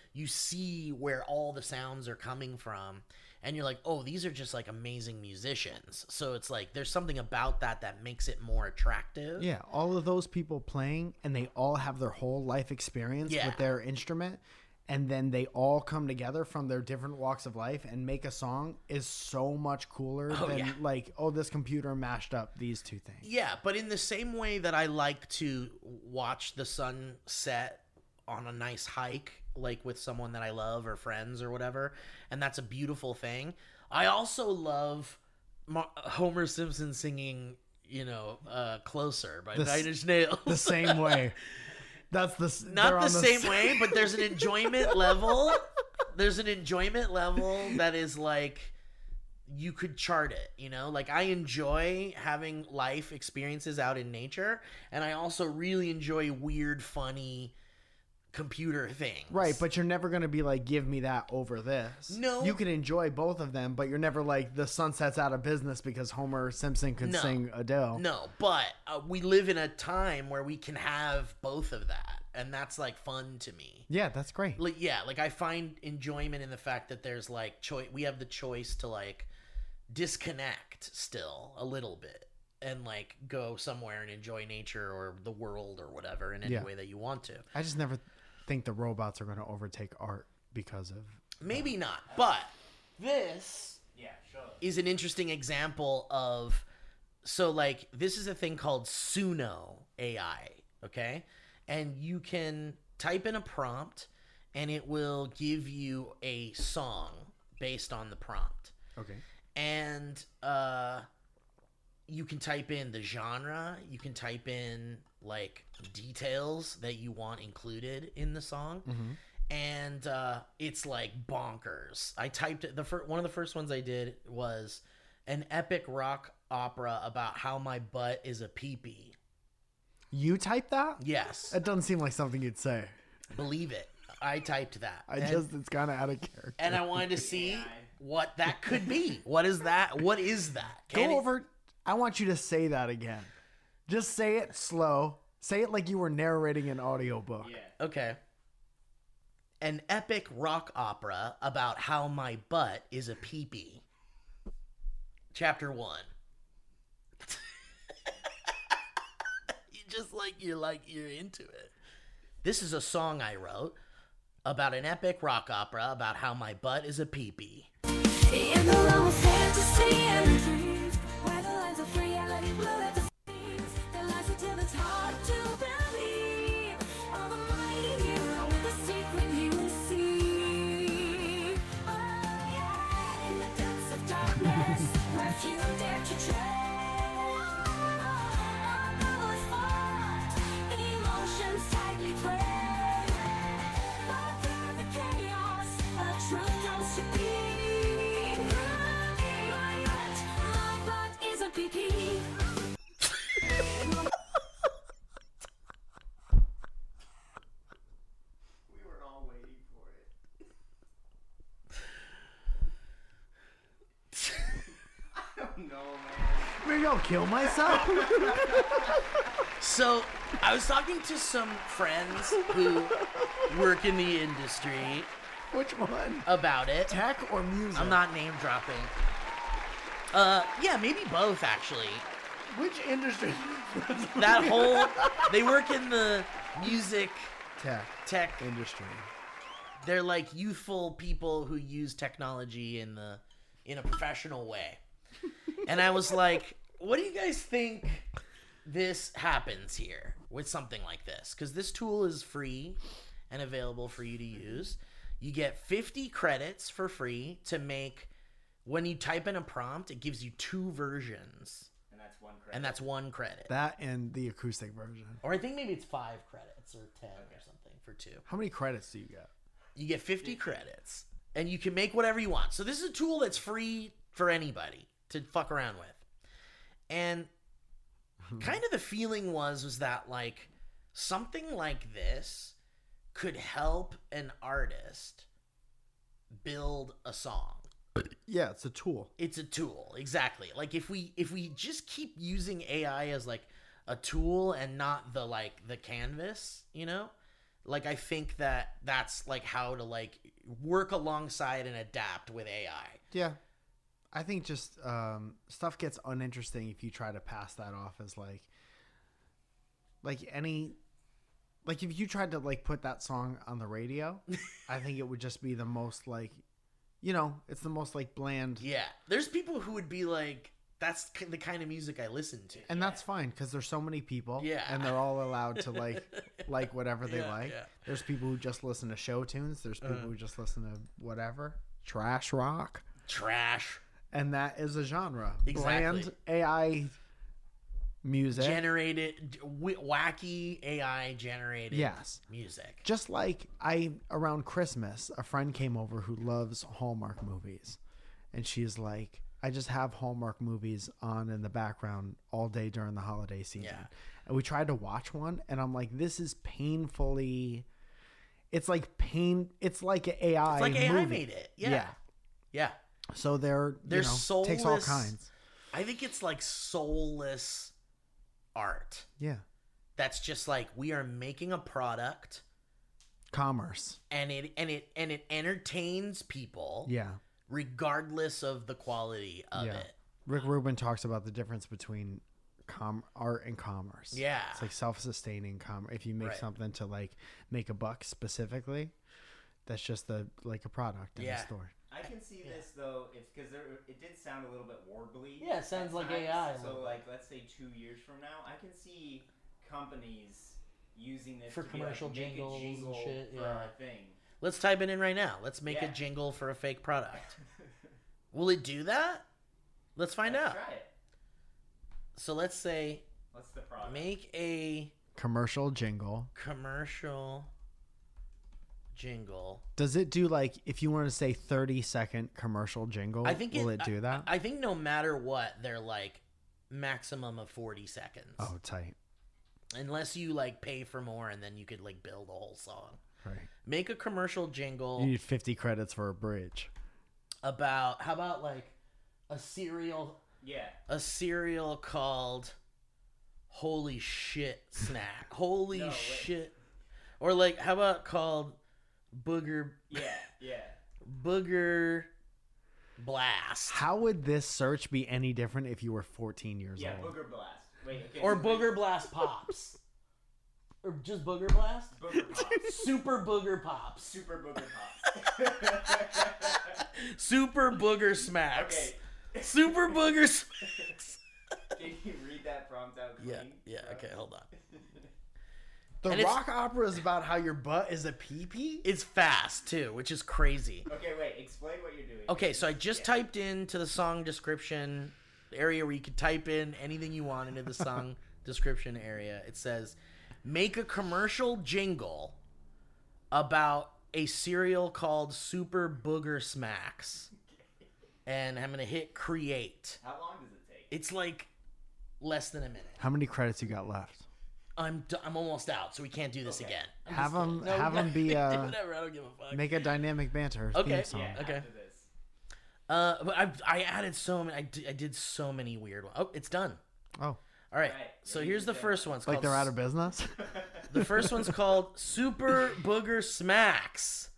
[SPEAKER 3] you see where all the sounds are coming from, and you're like, oh, these are just like amazing musicians. So it's like there's something about that makes it more attractive.
[SPEAKER 4] Yeah, all of those people playing, and they all have their whole life experience
[SPEAKER 3] Yeah.
[SPEAKER 4] with their instrument, and then they all come together from their different walks of life and make a song is so much cooler than
[SPEAKER 3] yeah.
[SPEAKER 4] like, oh, this computer mashed up these two things.
[SPEAKER 3] Yeah, but in the same way that I like to watch the sun set on a nice hike, like with someone that I love or friends or whatever, and that's a beautiful thing. I also love Homer Simpson singing, "Closer" by Nine Inch Nails.
[SPEAKER 4] The same way. That's the
[SPEAKER 3] Not the same way, but there's an enjoyment level. There's an enjoyment level that is like you could chart it, Like I enjoy having life experiences out in nature, and I also really enjoy weird, funny computer things.
[SPEAKER 4] Right, but you're never going to be like, give me that over this.
[SPEAKER 3] No.
[SPEAKER 4] You can enjoy both of them, but you're never like, the Sunset's out of business because Homer Simpson could
[SPEAKER 3] No.
[SPEAKER 4] sing Adele.
[SPEAKER 3] No, but we live in a time where we can have both of that, and that's like fun to me.
[SPEAKER 4] Yeah, that's great.
[SPEAKER 3] Like I find enjoyment in the fact that there's like we have the choice to like disconnect still a little bit and like go somewhere and enjoy nature or the world or whatever in any
[SPEAKER 4] Yeah.
[SPEAKER 3] way that you want to.
[SPEAKER 4] I just never think the robots are going to overtake art because of...
[SPEAKER 3] Maybe not, but this
[SPEAKER 5] Yeah, sure.
[SPEAKER 3] is an interesting example of, so like this is a thing called Suno AI, okay? And you can type in a prompt and it will give you a song based on the prompt.
[SPEAKER 4] Okay.
[SPEAKER 3] And you can type in the genre, you can type in like details that you want included in the song. And it's like bonkers. I typed it. One of the first ones I did was an epic rock opera about how my butt is a pee-pee.
[SPEAKER 4] You typed that?
[SPEAKER 3] Yes,
[SPEAKER 4] That doesn't seem like something you'd say.
[SPEAKER 3] believe it. I typed that.
[SPEAKER 4] It's kind of out of character.
[SPEAKER 3] And I wanted to see what that could be. What is that? What is that? Can it-
[SPEAKER 4] Go over... I want you to say that again. Just say it slow. Say it like you were narrating an audiobook.
[SPEAKER 5] Yeah.
[SPEAKER 3] Okay. An epic rock opera about how my butt is a pee-pee. Chapter 1. You're into it. This is a song I wrote about an epic rock opera about how my butt is a pee-pee.
[SPEAKER 7] In the realm of fantasy and dreams, where the lines of reality blur at the seams, the lies until it's hard to believe. All the mighty hero with the secret he will see. Oh yeah, in the depths of darkness, where few dare to tread. Our battle is fought, emotions tightly pressed. But through the chaos, the truth comes to be. My butt is a pee-pee.
[SPEAKER 5] We were all waiting for it. I don't know, man.
[SPEAKER 4] Maybe I'll kill myself.
[SPEAKER 3] So, I was talking to some friends who work in the industry
[SPEAKER 4] Which one?
[SPEAKER 3] about it.
[SPEAKER 4] Tech or music?
[SPEAKER 3] I'm not name dropping. Yeah, maybe both actually.
[SPEAKER 4] Which industry?
[SPEAKER 3] That whole they work in the music
[SPEAKER 4] Tech
[SPEAKER 3] tech.
[SPEAKER 4] industry.
[SPEAKER 3] They're like youthful people who use technology in a professional way. And I was like, what do you guys think this happens here with something like this? Because this tool is free and available for you to use. You get 50 credits for free to make. When you type in a prompt, it gives you 2 versions,
[SPEAKER 5] And that's one credit.
[SPEAKER 3] and that's 1 credit.
[SPEAKER 4] That and the acoustic version.
[SPEAKER 3] Or I think maybe it's 5 credits or 10 or something for 2.
[SPEAKER 4] How many credits do you get?
[SPEAKER 3] You get 50 credits, and you can make whatever you want. So this is a tool that's free for anybody to fuck around with. And kind of the feeling was that like something like this could help an artist build a song.
[SPEAKER 4] Yeah, it's a tool.
[SPEAKER 3] It's a tool, exactly. Like if we just keep using AI as like a tool and not the canvas, Like, I think that's like how to like work alongside and adapt with AI.
[SPEAKER 4] Yeah. I think just stuff gets uninteresting if you try to pass that off as like if you tried to like put that song on the radio, I think it would just be the most like, it's the most like bland.
[SPEAKER 3] Yeah, there's people who would be like, that's the kind of music I listen to.
[SPEAKER 4] And that's fine because there's so many people.
[SPEAKER 3] Yeah.
[SPEAKER 4] And they're all allowed to like whatever they
[SPEAKER 3] Yeah,
[SPEAKER 4] like.
[SPEAKER 3] yeah.
[SPEAKER 4] There's people who just listen to show tunes. There's people who just listen to whatever. Trash rock.
[SPEAKER 3] Trash.
[SPEAKER 4] And that is a genre.
[SPEAKER 3] Exactly.
[SPEAKER 4] Bland AI music.
[SPEAKER 3] Generated, wacky AI generated
[SPEAKER 4] Yes.
[SPEAKER 3] music.
[SPEAKER 4] Just like around Christmas, a friend came over who loves Hallmark movies. And she's like, I just have Hallmark movies on in the background all day during the holiday season.
[SPEAKER 3] Yeah.
[SPEAKER 4] And we tried to watch one, and I'm like, this is painfully. It's like AI.
[SPEAKER 3] It's like AI
[SPEAKER 4] movie.
[SPEAKER 3] made it. Yeah. Yeah.
[SPEAKER 4] So they're
[SPEAKER 3] There's
[SPEAKER 4] takes all
[SPEAKER 3] soulless-
[SPEAKER 4] kinds.
[SPEAKER 3] I think it's like soulless art.
[SPEAKER 4] Yeah.
[SPEAKER 3] That's just like, we are making a product
[SPEAKER 4] Commerce.
[SPEAKER 3] and it entertains people
[SPEAKER 4] Yeah.
[SPEAKER 3] regardless of the quality of
[SPEAKER 4] Yeah.
[SPEAKER 3] it.
[SPEAKER 4] Rick Rubin talks about the difference between art and commerce.
[SPEAKER 3] Yeah.
[SPEAKER 4] It's like self-sustaining commerce. If you make
[SPEAKER 3] Right.
[SPEAKER 4] something to like make a buck specifically, that's just a product in
[SPEAKER 3] Yeah.
[SPEAKER 4] the store.
[SPEAKER 5] I can see this though, because it did sound a little bit warbly.
[SPEAKER 3] Yeah, it sounds
[SPEAKER 5] at
[SPEAKER 3] like
[SPEAKER 5] times.
[SPEAKER 3] AI a
[SPEAKER 5] So
[SPEAKER 3] little
[SPEAKER 5] like, let's say 2 years from now, I can see companies using this
[SPEAKER 3] For
[SPEAKER 5] to
[SPEAKER 3] commercial
[SPEAKER 5] be like, make
[SPEAKER 3] jingles
[SPEAKER 5] a
[SPEAKER 3] and
[SPEAKER 5] jingle
[SPEAKER 3] shit,
[SPEAKER 5] for
[SPEAKER 3] yeah.
[SPEAKER 5] a thing.
[SPEAKER 3] Let's type it in right now. Let's make a
[SPEAKER 5] Yeah.
[SPEAKER 3] jingle for a fake product. Will it do that? Let's find
[SPEAKER 5] Let's
[SPEAKER 3] out.
[SPEAKER 5] try it.
[SPEAKER 3] So let's say
[SPEAKER 5] What's the product?
[SPEAKER 3] make a
[SPEAKER 4] Commercial jingle.
[SPEAKER 3] commercial jingle.
[SPEAKER 4] Does it do like if you want to say 30-second commercial jingle?
[SPEAKER 3] I think
[SPEAKER 4] will it do that?
[SPEAKER 3] I think no matter what, they're like maximum of 40 seconds.
[SPEAKER 4] Oh, tight.
[SPEAKER 3] Unless you like pay for more and then you could like build a whole song.
[SPEAKER 4] Right.
[SPEAKER 3] Make a commercial jingle
[SPEAKER 4] You need 50 credits for a bridge.
[SPEAKER 3] about, how about like a cereal called Holy Shit Snack. Holy
[SPEAKER 5] No, wait.
[SPEAKER 3] shit. Or like, how about called Booger Booger Blast.
[SPEAKER 4] How would this search be any different if you were 14 years
[SPEAKER 5] Yeah,
[SPEAKER 4] old?
[SPEAKER 5] Booger Blast. Wait, okay.
[SPEAKER 3] Or
[SPEAKER 5] so
[SPEAKER 3] Booger Blast Pops. Or just Booger Blast?
[SPEAKER 5] Booger Pops.
[SPEAKER 3] Super Booger Pops.
[SPEAKER 5] Super Booger Pops.
[SPEAKER 3] Super Booger Smacks.
[SPEAKER 5] Okay.
[SPEAKER 3] Super Booger Smacks.
[SPEAKER 5] Can you read that prompt out clean?
[SPEAKER 3] Yeah,
[SPEAKER 5] bro?
[SPEAKER 3] okay, hold on.
[SPEAKER 4] The
[SPEAKER 3] And it's-
[SPEAKER 4] rock opera is about how your butt is a pee-pee?
[SPEAKER 3] It's fast too, which is crazy.
[SPEAKER 5] Okay, wait. Explain what you're doing.
[SPEAKER 3] Okay, so I just typed into the song description area where you could type in anything you want into the song description area. It says, make a commercial jingle about a cereal called Super Booger Smacks. And I'm going to hit create.
[SPEAKER 5] How long does it take?
[SPEAKER 3] It's like less than a minute.
[SPEAKER 4] How many credits you got left?
[SPEAKER 3] I'm almost out, so we can't do this again. I'm
[SPEAKER 4] Have
[SPEAKER 3] just
[SPEAKER 4] them
[SPEAKER 3] kidding. No,
[SPEAKER 4] have them be
[SPEAKER 3] whatever, I don't give a fuck.
[SPEAKER 4] make a dynamic banter
[SPEAKER 3] Okay.
[SPEAKER 4] theme song.
[SPEAKER 5] Yeah,
[SPEAKER 3] Okay.
[SPEAKER 5] after this.
[SPEAKER 3] But I added so many. I did so many weird ones. Oh, it's done.
[SPEAKER 4] Oh,
[SPEAKER 3] All right.
[SPEAKER 5] Right.
[SPEAKER 3] So
[SPEAKER 5] Yeah,
[SPEAKER 3] here's the
[SPEAKER 5] yeah.
[SPEAKER 3] first one. It's
[SPEAKER 4] like
[SPEAKER 3] called
[SPEAKER 4] they're out of business?
[SPEAKER 3] The first one's called Super Booger Smacks.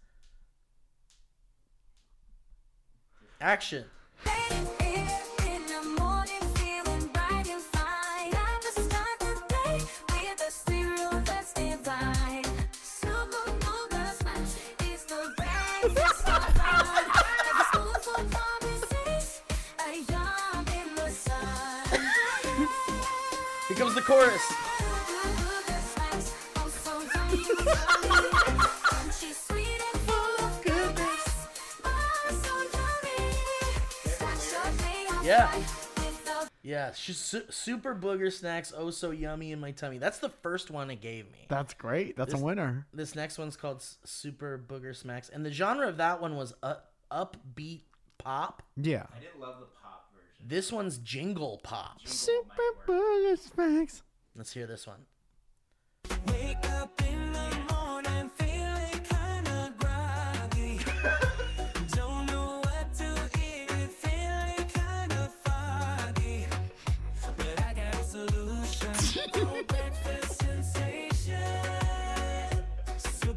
[SPEAKER 3] Action.
[SPEAKER 7] In the morning, feeling bright and fine. Time to start the day with a cereal that's divine. Super Booger Smash is the breakfast of fun. Like a spoonful of promises, a yum in the sun.
[SPEAKER 3] Here comes the chorus.
[SPEAKER 7] Booger Smacks, oh so yummy, yummy. Crunchy, sweet and full of goodness. Oh, so yummy. Start your day off
[SPEAKER 3] Yeah.
[SPEAKER 7] right with a
[SPEAKER 3] Yeah, Super Booger Snacks. Oh, so yummy in my tummy. That's the first one it gave me.
[SPEAKER 4] That's great. That's
[SPEAKER 3] This-
[SPEAKER 4] a winner.
[SPEAKER 3] This next one's called Super Booger Smacks, and the genre of that one was upbeat pop.
[SPEAKER 4] Yeah.
[SPEAKER 5] I did love the pop version.
[SPEAKER 3] This one's jingle pop.
[SPEAKER 5] Jingle
[SPEAKER 4] Super
[SPEAKER 5] might work.
[SPEAKER 4] Booger Smacks.
[SPEAKER 3] Let's hear this one.
[SPEAKER 2] Wake up in the morning feeling kinda groggy. Don't know what to eat, feeling kinda foggy. But I got a solution. Oh, breakfast sensation. Super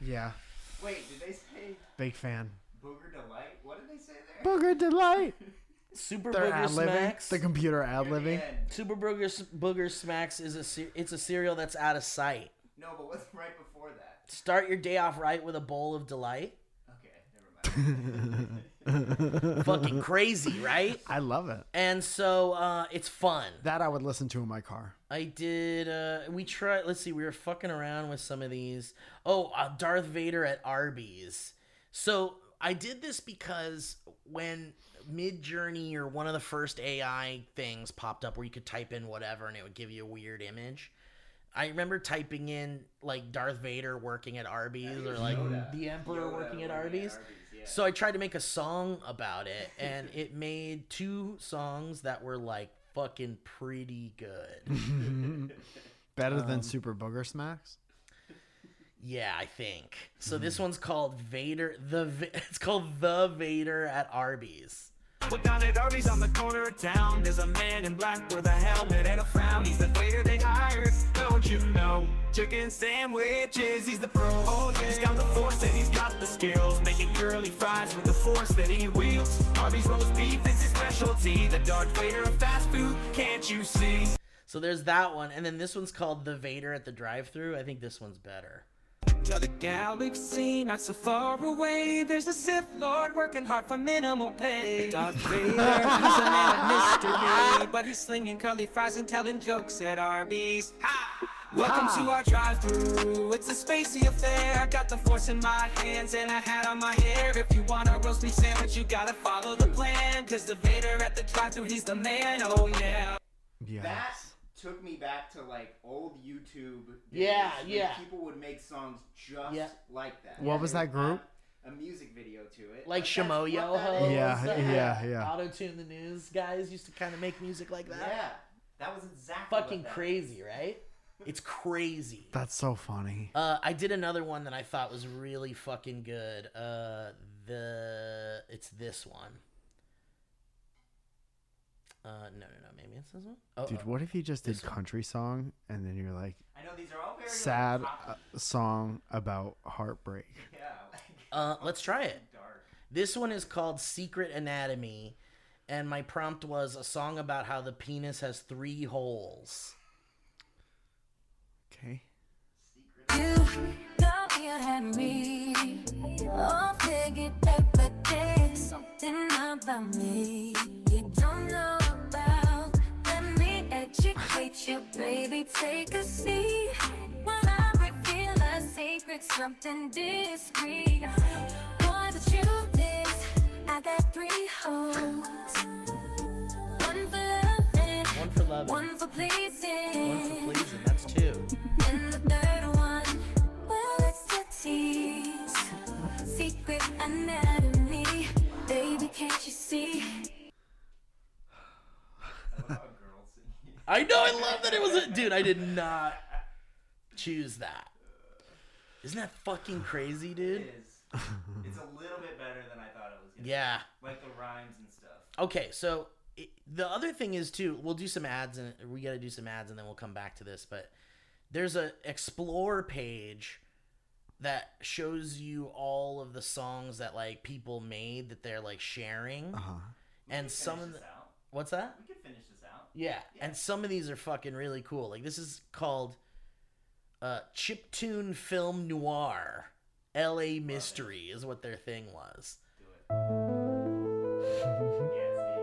[SPEAKER 4] Yeah,
[SPEAKER 5] Wait, did they say
[SPEAKER 4] big fan.
[SPEAKER 5] Booger Delight? What did they say there?
[SPEAKER 4] Booger Delight.
[SPEAKER 3] Super
[SPEAKER 4] They're
[SPEAKER 3] Booger
[SPEAKER 4] ad-libbing.
[SPEAKER 3] Smacks.
[SPEAKER 4] The computer ad-libbing.
[SPEAKER 3] Super Booger Smacks is it's a cereal that's out of sight.
[SPEAKER 5] No, but what's right before that?
[SPEAKER 3] Start your day off right with a bowl of delight.
[SPEAKER 5] Okay, never mind.
[SPEAKER 3] Fucking crazy, right?
[SPEAKER 4] I love it.
[SPEAKER 3] And so it's fun.
[SPEAKER 4] That I would listen to in my car.
[SPEAKER 3] I did. We tried. Let's see. We were fucking around with some of these. Oh, Darth Vader at Arby's. So I did this because when Midjourney or one of the first AI things popped up where you could type in whatever and it would give you a weird image. I remember typing in like Darth Vader working at Arby's or like the Emperor working at Arby's.
[SPEAKER 5] Yeah.
[SPEAKER 3] So I tried to make a song about it, and it made 2 songs that were like fucking pretty good.
[SPEAKER 4] Better than Super Booger Smacks.
[SPEAKER 3] Yeah, I think. So this one's called Vader. It's called The Vader at Arby's.
[SPEAKER 2] Well, down at Arby's on the corner of town, there's a man in black with a helmet and a frown. He's the waiter they hired, don't you know? Chicken sandwiches, he's the pro. Oh, yeah. He's got the force and he's got the skills, making curly fries with the force that he wields. Arby's roast beef is his specialty, the Darth Vader of fast food, can't you see?
[SPEAKER 3] So there's that one, and then this one's called The Vader at the Drive-Thru. I think this one's better.
[SPEAKER 2] Another galaxy, not so far away. There's a Sith Lord working hard for minimal pay. Darth Vader, he's a man of mystery, but he's slinging curly fries and telling jokes at Arby's. Ha! Welcome to our drive-thru. It's a spacey affair. I got the force in my hands and a hat on my hair. If you want a roast beef sandwich, you gotta follow the plan. 'Cause the Vader at the drive-thru, he's the man. Oh yeah.
[SPEAKER 4] Yes.
[SPEAKER 5] That took me back to like old YouTube days
[SPEAKER 3] Yeah,
[SPEAKER 5] when
[SPEAKER 3] yeah.
[SPEAKER 5] people would make songs just
[SPEAKER 3] Yeah.
[SPEAKER 5] like that.
[SPEAKER 4] What was that group?
[SPEAKER 5] A music video to it.
[SPEAKER 3] Like
[SPEAKER 5] that's
[SPEAKER 3] Shimo
[SPEAKER 5] what
[SPEAKER 3] Yoho.
[SPEAKER 5] that is.
[SPEAKER 4] Yeah.
[SPEAKER 3] Auto-Tune the News guys used to kind of make music like that.
[SPEAKER 5] Yeah. That was exactly
[SPEAKER 3] Fucking
[SPEAKER 5] what that
[SPEAKER 3] crazy, right? It's crazy.
[SPEAKER 4] That's so funny.
[SPEAKER 3] I did another one that I thought was really fucking good. It's this one. No, maybe it's this one. Oh,
[SPEAKER 4] Dude, what if you just did
[SPEAKER 3] this one.
[SPEAKER 4] country song and then you're like
[SPEAKER 5] I know these are all very
[SPEAKER 4] sad
[SPEAKER 5] like, pop-
[SPEAKER 4] song about heartbreak?
[SPEAKER 5] yeah. Like,
[SPEAKER 3] Let's try it.
[SPEAKER 5] dark.
[SPEAKER 3] This one is called Secret Anatomy, and my prompt was a song about how the penis has 3 holes.
[SPEAKER 4] Okay.
[SPEAKER 7] You know you had me. Oh, figured out that there's something about me you don't know about. Let me educate you, baby. Take a seat. When I reveal a secret, something discreet. Boy, the truth is, I got 3 holes. One for loving,
[SPEAKER 3] One for loving,
[SPEAKER 7] one for pleasing.
[SPEAKER 3] one for pleasing. That's 2.
[SPEAKER 7] And the 3rd one, well, it's the tease. Secret anatomy, baby, can't you see?
[SPEAKER 5] I love how girls sing.
[SPEAKER 3] I know. I love that it was a dude. I did not choose that. Isn't that fucking crazy, dude?
[SPEAKER 5] It is. It's a little bit better than I thought it was gonna
[SPEAKER 3] Yeah.
[SPEAKER 5] be. Like the rhymes and stuff.
[SPEAKER 3] Okay, so the other thing is too. We'll do some ads, and we got to do some ads, and then we'll come back to this. But there's a explore page that shows you all of the songs that like people made that they're like sharing, and some of the what's that?
[SPEAKER 5] We could finish this out.
[SPEAKER 3] Yeah, and some of these are fucking really cool. Like this is called Chiptune Film Noir. LA Mystery is what their thing was.
[SPEAKER 5] Do it. Yeah,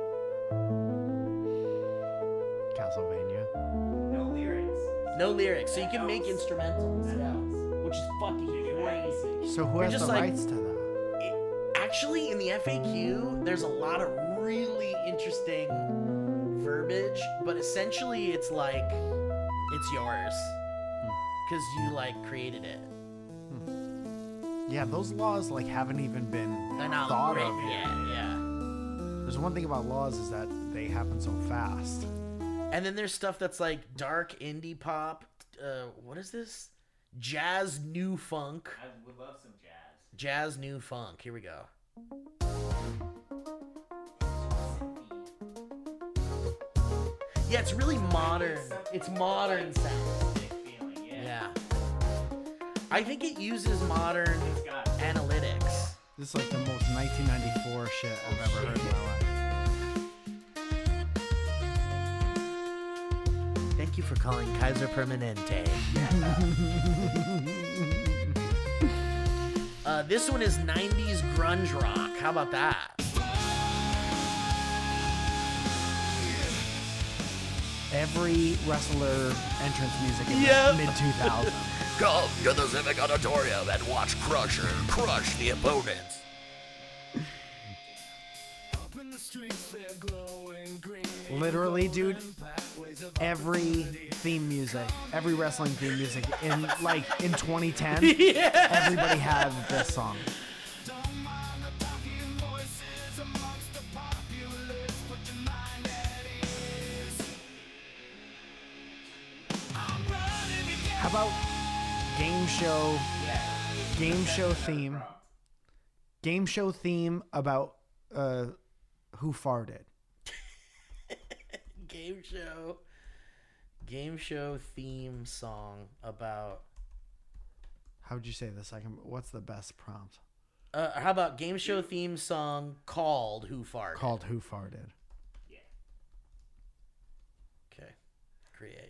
[SPEAKER 4] Castlevania.
[SPEAKER 5] see? No lyrics.
[SPEAKER 3] No lyrics, so you can make instrumentals,
[SPEAKER 5] That
[SPEAKER 3] yeah,
[SPEAKER 5] helps.
[SPEAKER 3] which is fucking crazy.
[SPEAKER 4] So who
[SPEAKER 3] You're
[SPEAKER 4] has
[SPEAKER 3] just
[SPEAKER 4] the
[SPEAKER 3] like-
[SPEAKER 4] rights to that?
[SPEAKER 3] Actually, in the FAQ, there's a lot of really interesting verbiage, but essentially it's like it's yours because you like created it.
[SPEAKER 4] Yeah, those laws like haven't even been
[SPEAKER 3] They're not
[SPEAKER 4] thought
[SPEAKER 3] written
[SPEAKER 4] of
[SPEAKER 3] yet. Yeah.
[SPEAKER 4] There's one thing about laws is that they happen so fast.
[SPEAKER 3] And then there's stuff that's like dark indie pop. What is this? Jazz new funk.
[SPEAKER 5] I would love some jazz.
[SPEAKER 3] Jazz new funk. Here we go. Yeah, it's really modern. It's modern sound.
[SPEAKER 5] Feeling, yeah.
[SPEAKER 3] Yeah. I think it uses modern
[SPEAKER 5] Scott.
[SPEAKER 3] analytics.
[SPEAKER 4] This is like the most 1994 shit I've ever heard in my life.
[SPEAKER 3] Thank you for calling Kaiser Permanente. This one is 90s grunge rock. How about that?
[SPEAKER 4] Every wrestler entrance music in
[SPEAKER 3] Yep.
[SPEAKER 4] the mid-2000s.
[SPEAKER 2] Come to the Civic Auditorium and watch Crusher crush the opponents.
[SPEAKER 4] Literally, dude, every theme music, every wrestling theme music in 2010, everybody had this song. How about game show theme? Game show theme about who farted.
[SPEAKER 3] Game show theme song about.
[SPEAKER 4] How'd you say this? What's the best prompt?
[SPEAKER 3] How about game show theme song called Who Farted?
[SPEAKER 4] Called Who Farted.
[SPEAKER 5] Yeah.
[SPEAKER 3] Okay. Create.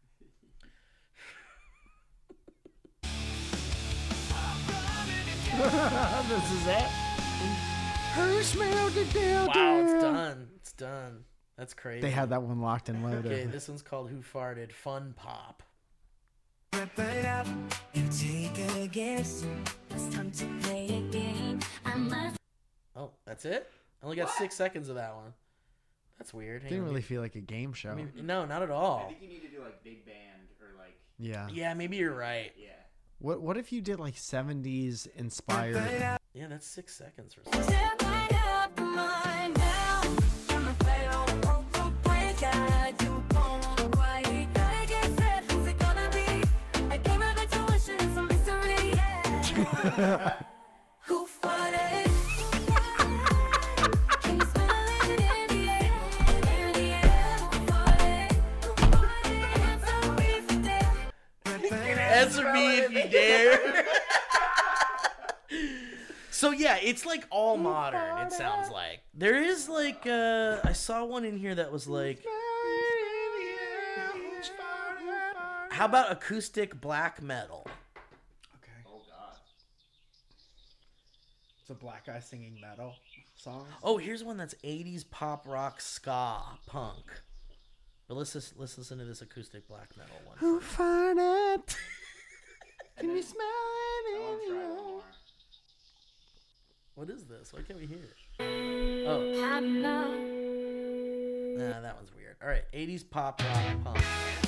[SPEAKER 4] This is it. Who smelled the down?
[SPEAKER 3] Wow, it's done. It's done. That's crazy.
[SPEAKER 4] They had that one locked and loaded.
[SPEAKER 3] Okay, this one's called Who Farted? Fun Pop.
[SPEAKER 7] Wrap it up and take a guess. It's time to play a game. I must.
[SPEAKER 3] Oh, that's it? I only got 6 seconds of that one. That's weird. Hang
[SPEAKER 4] Didn't
[SPEAKER 3] on,
[SPEAKER 4] really feel like a game show.
[SPEAKER 3] no, not at
[SPEAKER 5] I
[SPEAKER 3] all.
[SPEAKER 5] think you need to do like big band or like
[SPEAKER 4] Yeah.
[SPEAKER 3] Yeah, maybe you're right.
[SPEAKER 5] yeah.
[SPEAKER 4] What if you did like 70s inspired?
[SPEAKER 3] Yeah, that's 6 seconds for some.
[SPEAKER 7] Step right up mine now. I'm a play on the break. I do on quiet. I get set. Who's it gonna be? I came out of tuition. It's a mystery. Yeah. Who fought it? Can you smell it in the air? In the air. Who fought it? Who fought it? Answer me if you dare.
[SPEAKER 3] Answer me if you dare. So yeah, it's like all modern, it sounds like. There is like I saw one in here that was like, how about acoustic black metal?
[SPEAKER 4] Okay.
[SPEAKER 5] Oh god.
[SPEAKER 4] It's a black guy singing metal songs.
[SPEAKER 3] Oh, here's one that's 80s pop rock ska punk. But let's listen to this acoustic black metal one.
[SPEAKER 4] Who farted?
[SPEAKER 5] Can
[SPEAKER 4] you smell
[SPEAKER 5] I
[SPEAKER 4] it
[SPEAKER 5] want to
[SPEAKER 4] in
[SPEAKER 5] try
[SPEAKER 4] the
[SPEAKER 5] one
[SPEAKER 4] air?
[SPEAKER 5] more.
[SPEAKER 3] What is this? Why can't we hear it? Oh,
[SPEAKER 7] I know.
[SPEAKER 3] nah, that one's weird. All right, 80s pop rock punk.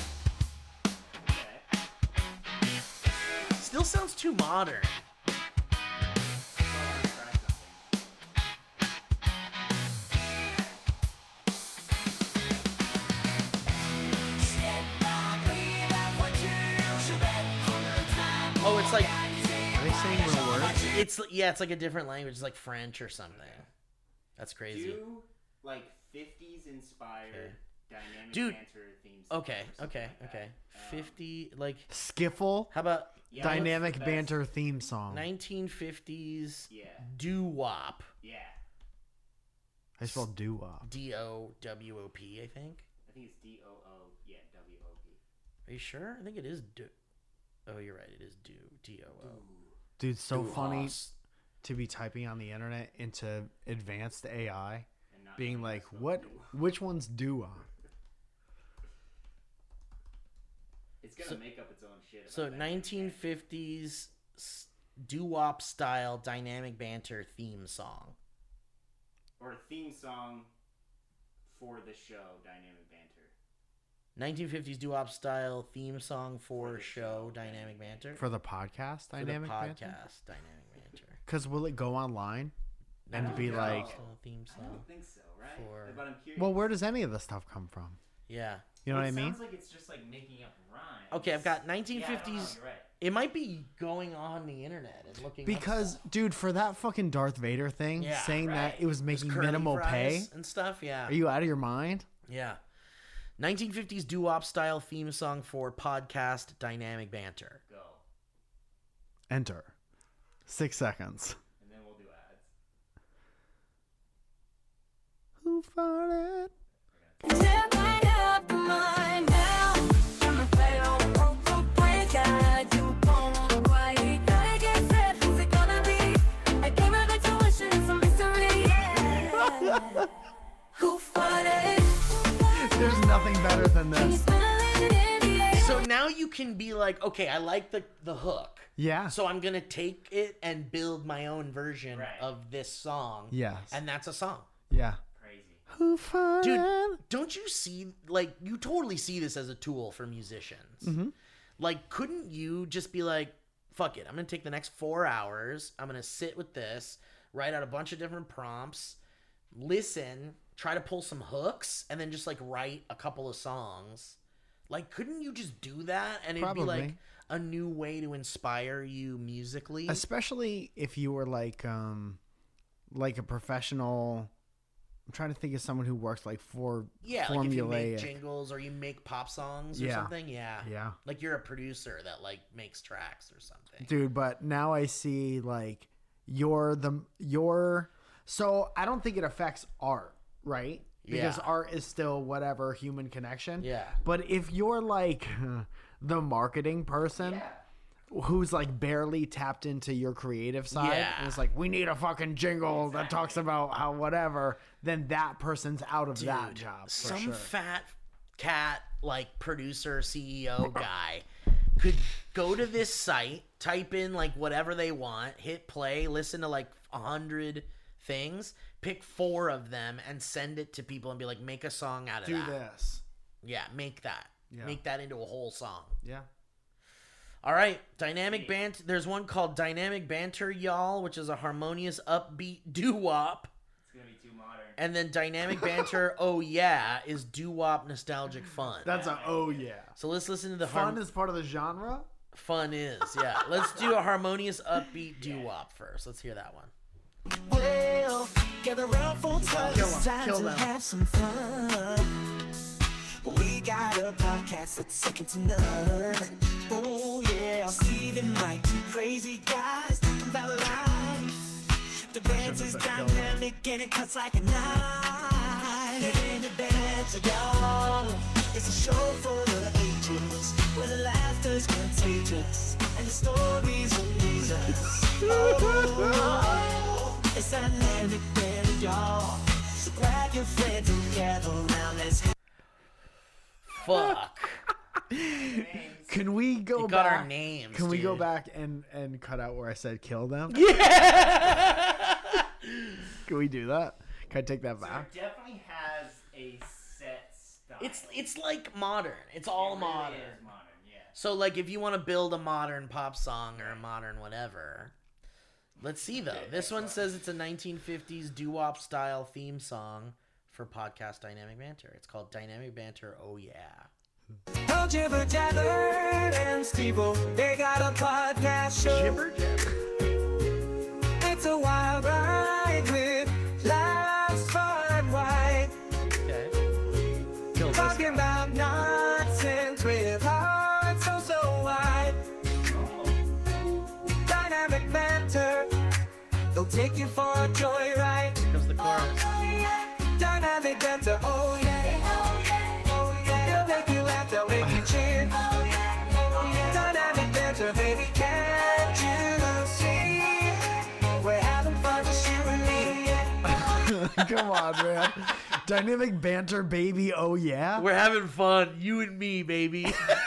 [SPEAKER 5] Okay.
[SPEAKER 3] Still sounds too modern.
[SPEAKER 5] So I want to try something.
[SPEAKER 3] Oh, it's like
[SPEAKER 4] Are they saying real words?
[SPEAKER 3] it's like a different language. It's like French or something. That's crazy.
[SPEAKER 5] Do like 50s inspired
[SPEAKER 3] Okay.
[SPEAKER 5] dynamic
[SPEAKER 3] Dude,
[SPEAKER 5] banter theme song
[SPEAKER 3] Okay,
[SPEAKER 5] or something
[SPEAKER 3] okay,
[SPEAKER 5] like
[SPEAKER 3] okay.
[SPEAKER 5] that.
[SPEAKER 3] 50 like
[SPEAKER 4] Skiffle
[SPEAKER 3] how about
[SPEAKER 5] Yeah, what's
[SPEAKER 4] dynamic
[SPEAKER 5] the best?
[SPEAKER 4] banter theme song.
[SPEAKER 3] 1950s
[SPEAKER 5] Yeah.
[SPEAKER 3] doo-wop.
[SPEAKER 5] Yeah.
[SPEAKER 4] I spelled doo-wop.
[SPEAKER 3] DOWOP, I think.
[SPEAKER 5] I think it's DOO. Yeah, WOP.
[SPEAKER 3] Are you sure? I think it is do. Oh, you're right. It is do. DOO.
[SPEAKER 4] Dude, so funny
[SPEAKER 3] Doo-hoss.
[SPEAKER 4] to be typing on the internet into advanced AI,
[SPEAKER 5] And not
[SPEAKER 4] being
[SPEAKER 5] knowing
[SPEAKER 4] like,
[SPEAKER 5] how to spell
[SPEAKER 4] what?
[SPEAKER 5] do.
[SPEAKER 4] Which one's doo-wop?
[SPEAKER 5] It's gonna make up its own shit. About
[SPEAKER 3] So
[SPEAKER 5] that.
[SPEAKER 3] 1950s doo-wop style dynamic banter theme song.
[SPEAKER 5] Or a theme song for the show, Dynamic Banter.
[SPEAKER 3] 1950s doo-wop style theme song for show dynamic banter.
[SPEAKER 4] For the podcast
[SPEAKER 3] For
[SPEAKER 4] dynamic
[SPEAKER 3] the
[SPEAKER 4] banter?
[SPEAKER 3] podcast dynamic banter.
[SPEAKER 4] Because will it go online and
[SPEAKER 5] don't
[SPEAKER 4] be
[SPEAKER 5] know.
[SPEAKER 4] like,
[SPEAKER 3] Theme
[SPEAKER 5] I
[SPEAKER 3] song.
[SPEAKER 5] don't think so, right?
[SPEAKER 3] For-
[SPEAKER 5] But I'm curious.
[SPEAKER 4] well, where does any of this stuff come from?
[SPEAKER 3] Yeah.
[SPEAKER 4] You know what I
[SPEAKER 5] It
[SPEAKER 4] mean?
[SPEAKER 5] sounds like it's just like making up rhymes.
[SPEAKER 3] Okay, I've got
[SPEAKER 5] Yeah, I don't
[SPEAKER 3] 1950s.
[SPEAKER 5] know, you're right.
[SPEAKER 3] It might be going on the internet and looking up
[SPEAKER 4] Because,
[SPEAKER 3] stuff.
[SPEAKER 4] dude, for that fucking Darth Vader thing,
[SPEAKER 3] Yeah,
[SPEAKER 4] saying that
[SPEAKER 5] right.
[SPEAKER 4] it was
[SPEAKER 3] There's
[SPEAKER 4] making
[SPEAKER 3] curly
[SPEAKER 4] minimal pay,
[SPEAKER 3] fries and stuff. Yeah.
[SPEAKER 4] are you out of your mind?
[SPEAKER 3] Yeah. 1950s doo-wop style theme song for podcast dynamic banter.
[SPEAKER 5] Go.
[SPEAKER 4] Enter. 6 seconds.
[SPEAKER 5] And then we'll do ads.
[SPEAKER 4] Who farted?
[SPEAKER 7] Can't find out the mind now. I'm afraid I won't break out. You won't quite. I get said, who's it gonna be? I gave her the tuition, it's a mystery. Yeah. Who farted?
[SPEAKER 4] There's nothing better than
[SPEAKER 7] Can you
[SPEAKER 4] this.
[SPEAKER 7] smell it in the air?
[SPEAKER 3] So now you can be like, okay, I like the hook.
[SPEAKER 4] Yeah.
[SPEAKER 3] So I'm gonna take it and build my own version
[SPEAKER 5] Right.
[SPEAKER 3] of this song.
[SPEAKER 4] Yes.
[SPEAKER 3] And that's a song.
[SPEAKER 4] Yeah.
[SPEAKER 5] Crazy.
[SPEAKER 4] Who farted?
[SPEAKER 3] Dude, don't you see, like, you totally see this as a tool for musicians.
[SPEAKER 4] Mm-hmm.
[SPEAKER 3] Like, couldn't you just be like, fuck it, I'm going to take the next 4 hours, I'm going to sit with this, write out a bunch of different prompts, listen, try to pull some hooks, and then just, like, write a couple of songs? Like, couldn't you just do that? And it'd be, like,
[SPEAKER 4] Probably.
[SPEAKER 3] a new way to inspire you musically?
[SPEAKER 4] Especially if you were like a professional. I'm trying to think of someone who works like for
[SPEAKER 3] Yeah,
[SPEAKER 4] formulaic.
[SPEAKER 3] like if you make jingles or you make pop songs or
[SPEAKER 4] Yeah.
[SPEAKER 3] something. Yeah.
[SPEAKER 4] Yeah.
[SPEAKER 3] Like you're a producer that like makes tracks or something.
[SPEAKER 4] Dude, but now I see like your so I don't think it affects art, right? Because
[SPEAKER 3] Yeah.
[SPEAKER 4] art is still whatever human connection.
[SPEAKER 3] Yeah.
[SPEAKER 4] But if you're like the marketing person who's like barely tapped into your creative side
[SPEAKER 3] Yeah.
[SPEAKER 4] and it's like, we need a fucking jingle that talks about how whatever, then that person's out of that
[SPEAKER 3] Dude,
[SPEAKER 4] job. For
[SPEAKER 3] some
[SPEAKER 4] sure.
[SPEAKER 3] fat cat like producer CEO guy could go to this site, type in like whatever they want, hit play, listen to like 100 things, pick 4 of them and send it to people and be like, make a song out of
[SPEAKER 4] Do
[SPEAKER 3] that.
[SPEAKER 4] this.
[SPEAKER 3] Yeah, make that.
[SPEAKER 4] Yeah.
[SPEAKER 3] Make that into a whole song.
[SPEAKER 4] Yeah.
[SPEAKER 3] All right, Dynamic Banter. There's one called Dynamic Banter, y'all, which is a harmonious, upbeat doo-wop.
[SPEAKER 5] It's gonna be too modern.
[SPEAKER 3] And then Dynamic Banter, oh yeah, is doo-wop nostalgic fun.
[SPEAKER 4] That's a oh yeah.
[SPEAKER 3] So let's listen to the
[SPEAKER 4] Fun is part of the genre?
[SPEAKER 3] Fun is, yeah. Let's do a harmonious, upbeat doo-wop first. Let's hear that one.
[SPEAKER 2] Well, gather around for time.
[SPEAKER 4] Kill
[SPEAKER 2] It's
[SPEAKER 4] 'em,
[SPEAKER 2] time
[SPEAKER 4] kill
[SPEAKER 2] to
[SPEAKER 4] them.
[SPEAKER 2] have some fun. We got a podcast that's second to none. Oh yeah, Steve and Mike, two crazy guys talking about life. The banter's dynamic and it cuts like a knife. Get in the banter, y'all. It's a show for the ages, where the laughter's contagious and the stories amaze us. Oh, it's dynamic banter, y'all. So grab your friend together now, let's have
[SPEAKER 3] Fuck.
[SPEAKER 4] Can we go
[SPEAKER 3] It
[SPEAKER 4] back?
[SPEAKER 3] got our names,
[SPEAKER 4] Can we go
[SPEAKER 3] dude.
[SPEAKER 4] back and cut out where I said kill them?
[SPEAKER 3] Yeah!
[SPEAKER 4] Can we do that? Can I take that
[SPEAKER 5] So
[SPEAKER 4] back?
[SPEAKER 5] it definitely has a set style.
[SPEAKER 3] It's like modern. It's all
[SPEAKER 5] It really
[SPEAKER 3] modern.
[SPEAKER 5] is modern, yeah.
[SPEAKER 3] So like if you want to build a modern pop song or a modern whatever, let's see though. This one says it's a 1950s doo-wop style theme song for podcast Dynamic Banter. It's called Dynamic Banter, oh yeah.
[SPEAKER 2] Oh, Jibber Jabber and Steve-O, they got a podcast show.
[SPEAKER 3] Jibber jabber.
[SPEAKER 2] It's a wild ride with laughs far and wide.
[SPEAKER 3] Okay.
[SPEAKER 4] Kill this
[SPEAKER 2] Talking
[SPEAKER 4] guy.
[SPEAKER 2] about nonsense with hearts so wide. Dynamic banter, they'll take you for a joyride.
[SPEAKER 3] Here comes the chorus.
[SPEAKER 2] Oh yeah, dynamic banter, oh yeah, oh yeah, they'll make you laugh, they'll make you cheer. Oh yeah, dynamic banter, baby, can't you see? We're having fun, just you and me. Yeah.
[SPEAKER 4] Come on, man. Dynamic banter, baby. Oh yeah.
[SPEAKER 3] We're having fun, you and me, baby.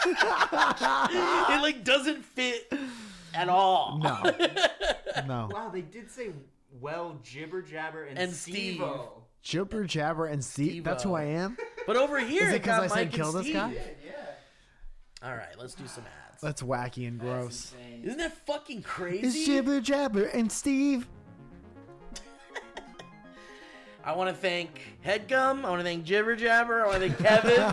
[SPEAKER 3] It like doesn't fit at all.
[SPEAKER 4] No. No.
[SPEAKER 5] Wow, they did say well Jibber Jabber
[SPEAKER 3] And Steve.
[SPEAKER 5] Steve-O.
[SPEAKER 4] Jibber Jabber and Steve. That's who I am.
[SPEAKER 3] But over here,
[SPEAKER 4] Is it
[SPEAKER 3] it got
[SPEAKER 4] 'cause I said
[SPEAKER 3] Mike
[SPEAKER 4] kill
[SPEAKER 3] and
[SPEAKER 4] this
[SPEAKER 3] Steve.
[SPEAKER 4] guy?
[SPEAKER 3] All right, let's do some ads.
[SPEAKER 4] That's wacky and gross.
[SPEAKER 5] Insane.
[SPEAKER 3] Isn't that fucking
[SPEAKER 4] It's
[SPEAKER 3] crazy?
[SPEAKER 4] Jibber Jabber and Steve.
[SPEAKER 3] I want to thank Headgum. I want to thank Jibber Jabber. I want to thank Kevin.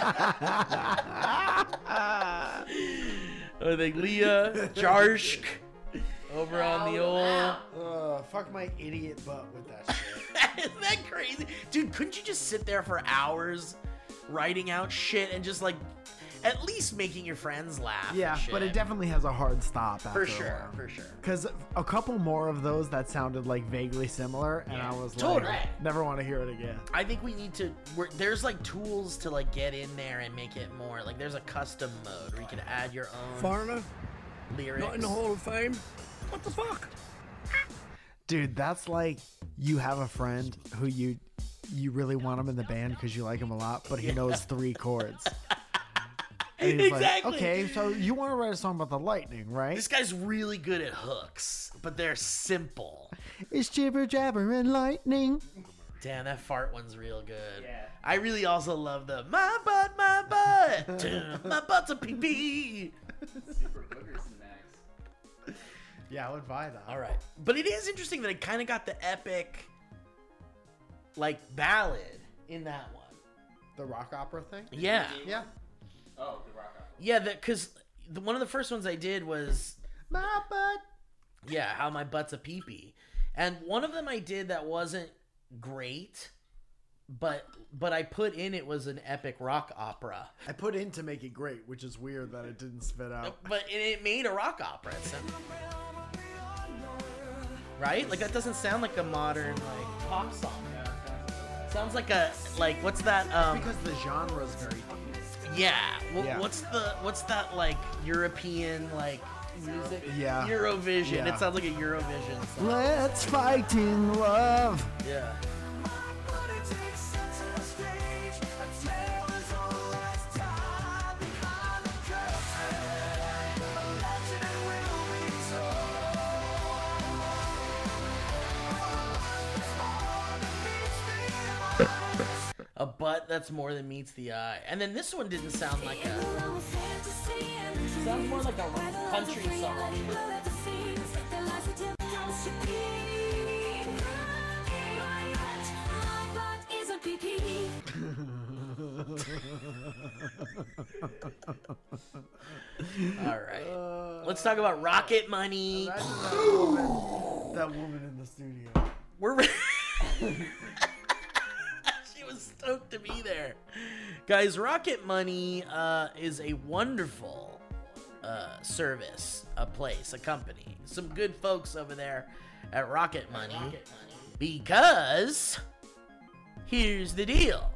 [SPEAKER 3] I want to thank Leah, Jarshk, over on the old.
[SPEAKER 4] Fuck my idiot butt with that shit.
[SPEAKER 3] Isn't that crazy? Dude, couldn't you just sit there for hours writing out shit and just like. at least making your friends laugh. and
[SPEAKER 4] Yeah, but
[SPEAKER 3] shit.
[SPEAKER 4] it definitely has a hard stop after
[SPEAKER 3] for
[SPEAKER 4] a
[SPEAKER 3] sure,
[SPEAKER 4] while.
[SPEAKER 3] for sure.
[SPEAKER 4] Because a couple more of those that sounded like vaguely similar, and I was
[SPEAKER 3] Totally.
[SPEAKER 4] like, never want to hear it again.
[SPEAKER 3] I think we need to. There's like tools to like get in there and make it more like there's a custom mode where you can add your own
[SPEAKER 6] Foreigner,
[SPEAKER 3] lyrics.
[SPEAKER 6] not in the Hall of Fame. What the fuck?
[SPEAKER 4] Dude, that's like you have a friend who you really want him in the band because you like him a lot, but he knows 3 chords. And he's
[SPEAKER 3] Exactly.
[SPEAKER 4] like, okay, so you want to write a song about the lightning, right?
[SPEAKER 3] This guy's really good at hooks, but they're simple.
[SPEAKER 4] It's jibber jabber and lightning.
[SPEAKER 3] Damn, that fart one's real good.
[SPEAKER 5] Yeah.
[SPEAKER 3] I really also love the my butt, my butt's a pee pee.
[SPEAKER 5] Super booger snacks.
[SPEAKER 4] Yeah, I would buy that.
[SPEAKER 3] All right, but it is interesting that it kind of got the epic, like ballad in that one.
[SPEAKER 4] The rock opera thing?
[SPEAKER 3] Yeah,
[SPEAKER 4] Yeah.
[SPEAKER 5] Oh, the rock opera.
[SPEAKER 3] yeah, because one of the first ones I did was
[SPEAKER 4] My butt.
[SPEAKER 3] yeah, how my butt's a pee pee, and one of them I did that wasn't great, but I put in it was an epic rock opera.
[SPEAKER 4] I put in to make it great, which is weird that it didn't spit out.
[SPEAKER 3] But it made a rock opera. Right? Like that doesn't sound like a modern like pop song. Sounds like a what's that?
[SPEAKER 4] Because the genre is very deep.
[SPEAKER 3] Yeah.
[SPEAKER 4] Yeah.
[SPEAKER 3] What's that like European like music?
[SPEAKER 4] Yeah.
[SPEAKER 3] Eurovision.
[SPEAKER 4] Yeah.
[SPEAKER 3] It sounds like a Eurovision song.
[SPEAKER 4] Let's fight in love.
[SPEAKER 3] Yeah. A butt that's more than meets the eye. And then this one didn't sound like a...
[SPEAKER 7] Sounds more like a country song.
[SPEAKER 3] All right. Let's talk about Rocket Money.
[SPEAKER 4] That woman in the studio.
[SPEAKER 3] We're she was stoked to be there, guys. Rocket Money is a wonderful service, a place, a company. Some good folks over there at Rocket Money. Because here's the deal.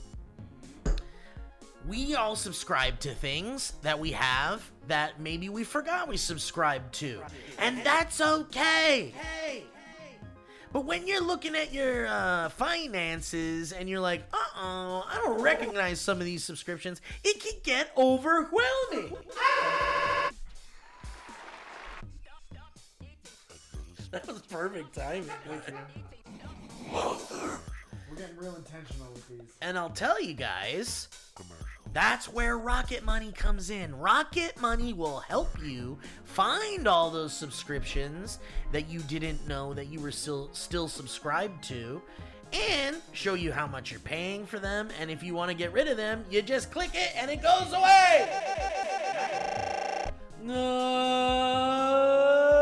[SPEAKER 3] We all subscribe to things that we have that maybe we forgot we subscribed to. And that's okay. But when you're looking at your finances and you're like, I don't recognize some of these subscriptions, it can get overwhelming. That was perfect timing.
[SPEAKER 4] We're getting real intentional with these.
[SPEAKER 3] And I'll tell you guys, that's where Rocket Money comes in. Rocket Money will help you find all those subscriptions that you didn't know that you were still subscribed to, and show you how much you're paying for them. And if you want to get rid of them, you just click it and it goes away. No.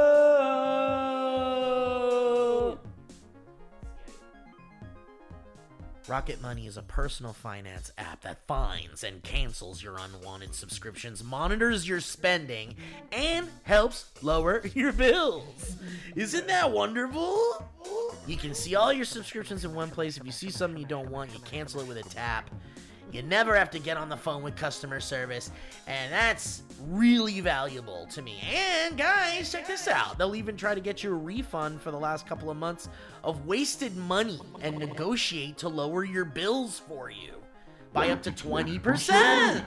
[SPEAKER 3] Rocket Money is a personal finance app that finds and cancels your unwanted subscriptions, monitors your spending, and helps lower your bills. Isn't that wonderful? You can see all your subscriptions in one place. If you see something you don't want, you cancel it with a tap. You never have to get on the phone with customer service, and that's really valuable to me. And guys, check this out. They'll even try to get you a refund for the last couple of months of wasted money and negotiate to lower your bills for you by up to 20%.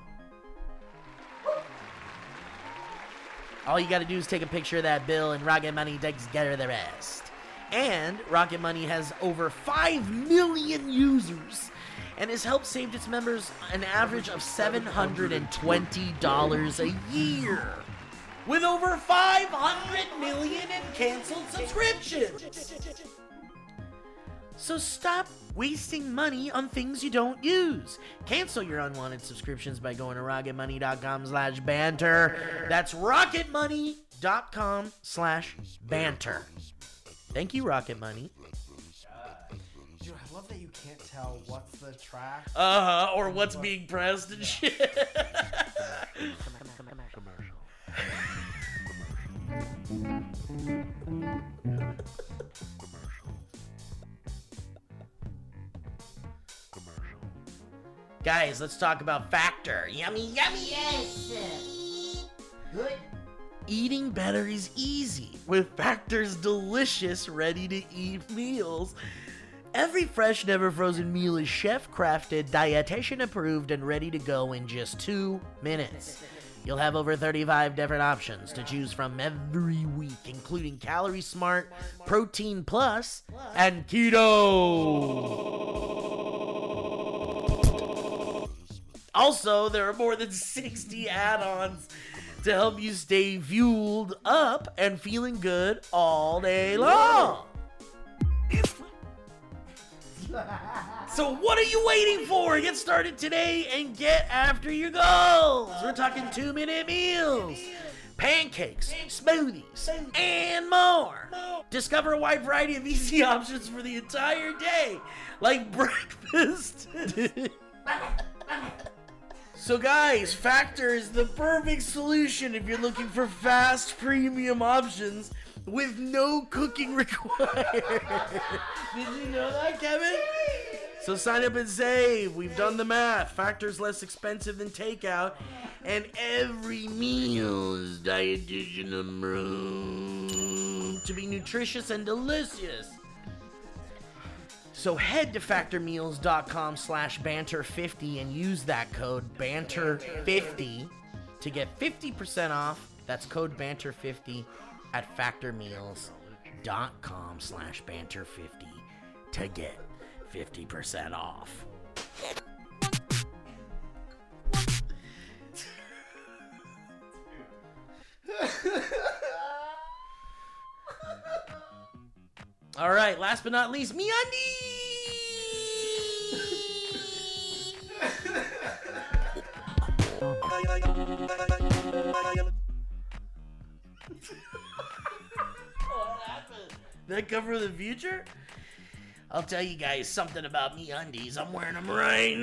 [SPEAKER 3] All you gotta do is take a picture of that bill, and Rocket Money takes care of the rest. And Rocket Money has over 5 million users and has helped save its members an average of $720 a year, with over 500 million in canceled subscriptions. So stop wasting money on things you don't use. Cancel your unwanted subscriptions by going to rocketmoney.com/banter. That's rocketmoney.com/banter. Thank you, Rocket Money.
[SPEAKER 4] Dude, I love that you can't tell what's the track.
[SPEAKER 3] Or what's being pressed and shit. Guys, let's talk about Factor. Yummy, yummy. Yes. Good. Eating better is easy with Factor's delicious, ready-to-eat meals. Every fresh, never frozen meal is chef-crafted, dietitian approved, and ready to go in just 2 minutes. You'll have over 35 different options to choose from every week, including Calorie Smart, Protein Plus, and Keto. Also, there are more than 60 add-ons to help you stay fueled up and feeling good all day long. So what are you waiting for? Get started today and get after your goals. We're talking 2-minute meals, pancakes, smoothies, and more. Discover a wide variety of easy options for the entire day, like breakfast. So guys, Factor is the perfect solution if you're looking for fast, premium options with no cooking required. Did you know that, Kevin? So sign up and save. We've done the math. Factor's less expensive than takeout, and every meal is dietitian approved to be nutritious and delicious. So head to factormeals.com/banter50 and use that code banter50 to get 50% off. That's code banter50 at factormeals.com/banter50 to get 50% off. All right, last but not least, MeUndies! What happened? That cover the future? I'll tell you guys something about MeUndies. I'm wearing them right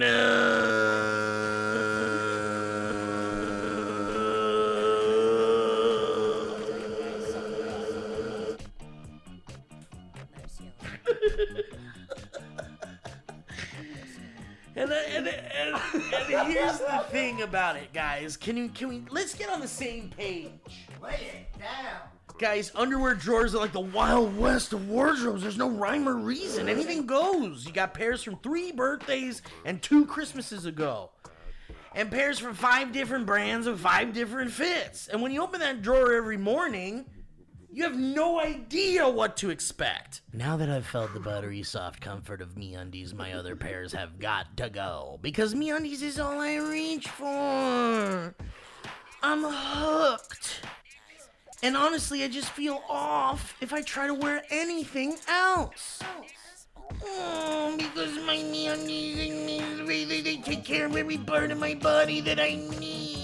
[SPEAKER 3] And here's the thing about it, guys. Can we let's get on the same page. Lay it down. Guys, underwear drawers are like the Wild West of wardrobes. There's no rhyme or reason. Anything goes. You got pairs from 3 birthdays and 2 Christmases ago. And pairs from 5 different brands and 5 different fits. And when you open that drawer every morning, you have no idea what to expect. Now that I've felt the buttery soft comfort of MeUndies, my other pairs have got to go. Because MeUndies is all I reach for. I'm hooked. And honestly, I just feel off if I try to wear anything else. Oh, because my MeUndies, they take care of every part of my body that I need.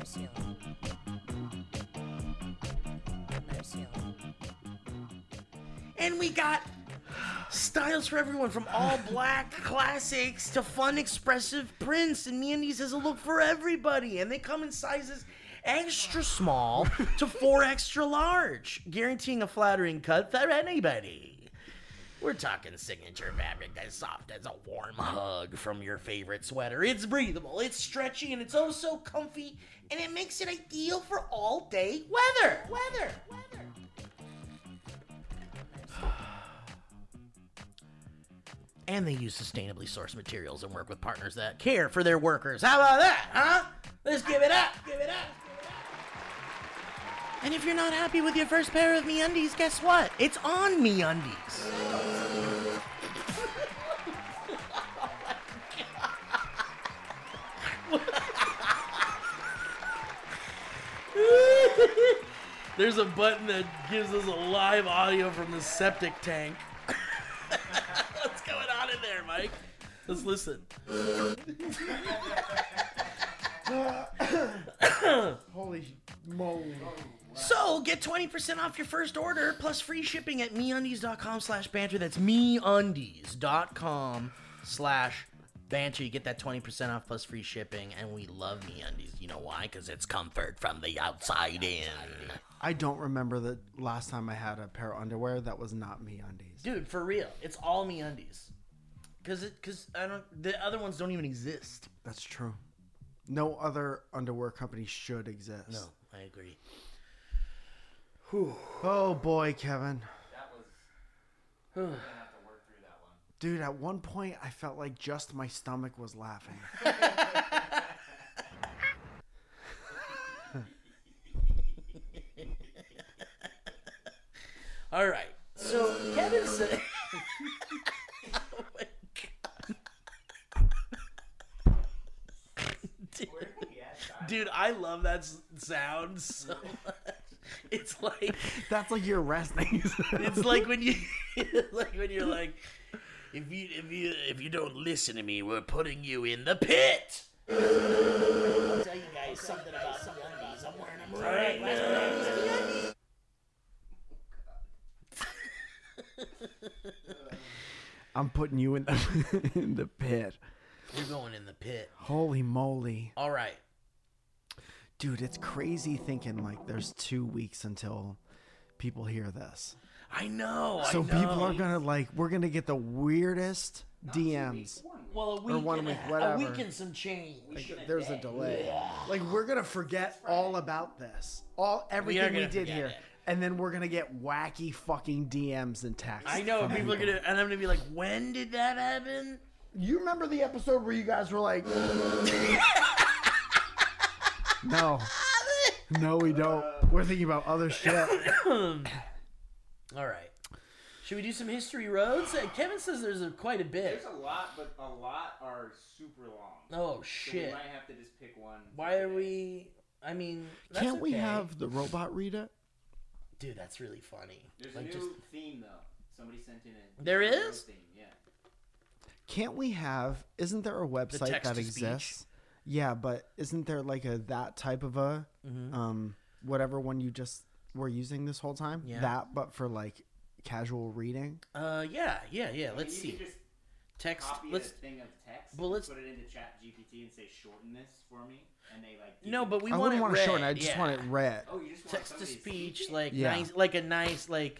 [SPEAKER 3] And we got styles for everyone, from all black classics to fun expressive prints. And MeUndies has a look for everybody. And they come in sizes extra small to 4 extra large, guaranteeing a flattering cut for anybody. We're talking signature fabric as soft as a warm hug from your favorite sweater. It's breathable, it's stretchy, and it's oh so comfy, and it makes it ideal for all day weather. And they use sustainably sourced materials and work with partners that care for their workers. How about that, huh? Let's give it up. And if you're not happy with your first pair of MeUndies, guess what? It's on MeUndies. There's a button that gives us a live audio from the septic tank. What's going on in there, Mike? Let's listen.
[SPEAKER 4] Holy moly.
[SPEAKER 3] So, get 20% off your first order plus free shipping at MeUndies.com/banter. That's MeUndies.com/banter. MeUndies.com/Banter. You get that 20% off plus free shipping, and we love MeUndies. You know why? Because it's comfort from the outside in.
[SPEAKER 4] I don't remember the last time I had a pair of underwear that was not MeUndies.
[SPEAKER 3] Dude, for real, it's all MeUndies. Because the other ones don't even exist.
[SPEAKER 4] That's true. No other underwear company should exist.
[SPEAKER 3] No, I agree.
[SPEAKER 4] Oh boy, Kevin.
[SPEAKER 5] That was. We're gonna have to work through that one.
[SPEAKER 4] Dude, at one point I felt like just my stomach was laughing.
[SPEAKER 3] All right. So Kevin said. Oh my God. Dude, I love that sound so much. It's like
[SPEAKER 4] That's like your resting.
[SPEAKER 3] it's like when you like when you're like, if you don't listen to me, we're putting you in the pit. I'll tell you guys something about some MeUndies. I'm wearing them right now.
[SPEAKER 4] I'm putting you in the pit.
[SPEAKER 3] You're going in the pit.
[SPEAKER 4] Holy moly.
[SPEAKER 3] All right.
[SPEAKER 4] Dude, it's crazy thinking like there's 2 weeks until people hear this.
[SPEAKER 3] I know.
[SPEAKER 4] So
[SPEAKER 3] I know.
[SPEAKER 4] people are gonna we're gonna get the weirdest DMs.
[SPEAKER 3] well, a week,
[SPEAKER 4] 1
[SPEAKER 3] and
[SPEAKER 4] week,
[SPEAKER 3] a
[SPEAKER 4] whatever.
[SPEAKER 3] week and some change.
[SPEAKER 4] There's a delay. Like we're gonna forget all about this, everything we
[SPEAKER 3] gonna
[SPEAKER 4] did
[SPEAKER 3] forget
[SPEAKER 4] here,
[SPEAKER 3] it.
[SPEAKER 4] and then we're gonna get wacky fucking DMs and texts.
[SPEAKER 3] I know.
[SPEAKER 4] from
[SPEAKER 3] People are gonna, and I'm gonna be like, when did that happen?
[SPEAKER 4] You remember the episode where you guys were like, no, we don't. We're thinking about other shit.
[SPEAKER 3] All right. Should we do some history roads? Kevin says there's quite a bit.
[SPEAKER 5] There's a lot, but a lot are super long.
[SPEAKER 3] Oh
[SPEAKER 5] So we
[SPEAKER 3] shit!
[SPEAKER 5] might have to just pick one.
[SPEAKER 3] Why are we? I mean, that's
[SPEAKER 4] Can't we
[SPEAKER 3] okay.
[SPEAKER 4] have the robot read it?
[SPEAKER 3] Dude, that's really funny.
[SPEAKER 5] There's
[SPEAKER 3] Like,
[SPEAKER 5] a new
[SPEAKER 3] just
[SPEAKER 5] theme though. Somebody sent in a.
[SPEAKER 3] There
[SPEAKER 5] History Road
[SPEAKER 3] is?
[SPEAKER 5] Theme. Yeah.
[SPEAKER 4] Can't we have? Isn't there a website that
[SPEAKER 3] text-to-speech?
[SPEAKER 4] exists? Yeah, but isn't there like that type of a whatever one you just were using this whole time?
[SPEAKER 3] Yeah.
[SPEAKER 4] That, but for like casual reading.
[SPEAKER 3] yeah. Let's
[SPEAKER 5] I mean,
[SPEAKER 3] see.
[SPEAKER 5] You can just
[SPEAKER 3] Text.
[SPEAKER 5] copy
[SPEAKER 3] Let's.
[SPEAKER 5] a thing of text.
[SPEAKER 3] Well, let's-
[SPEAKER 5] put it into Chat GPT and say shorten this for me, and they like. give
[SPEAKER 3] No,
[SPEAKER 5] you-
[SPEAKER 3] but we
[SPEAKER 4] I
[SPEAKER 3] want
[SPEAKER 4] wouldn't
[SPEAKER 3] it
[SPEAKER 4] want to
[SPEAKER 3] read.
[SPEAKER 4] shorten. I just want it read.
[SPEAKER 5] Oh, you just want
[SPEAKER 3] Text to
[SPEAKER 5] somebody
[SPEAKER 3] speech,
[SPEAKER 5] speak it?
[SPEAKER 3] like
[SPEAKER 4] Yeah.
[SPEAKER 3] nice, like a nice, like.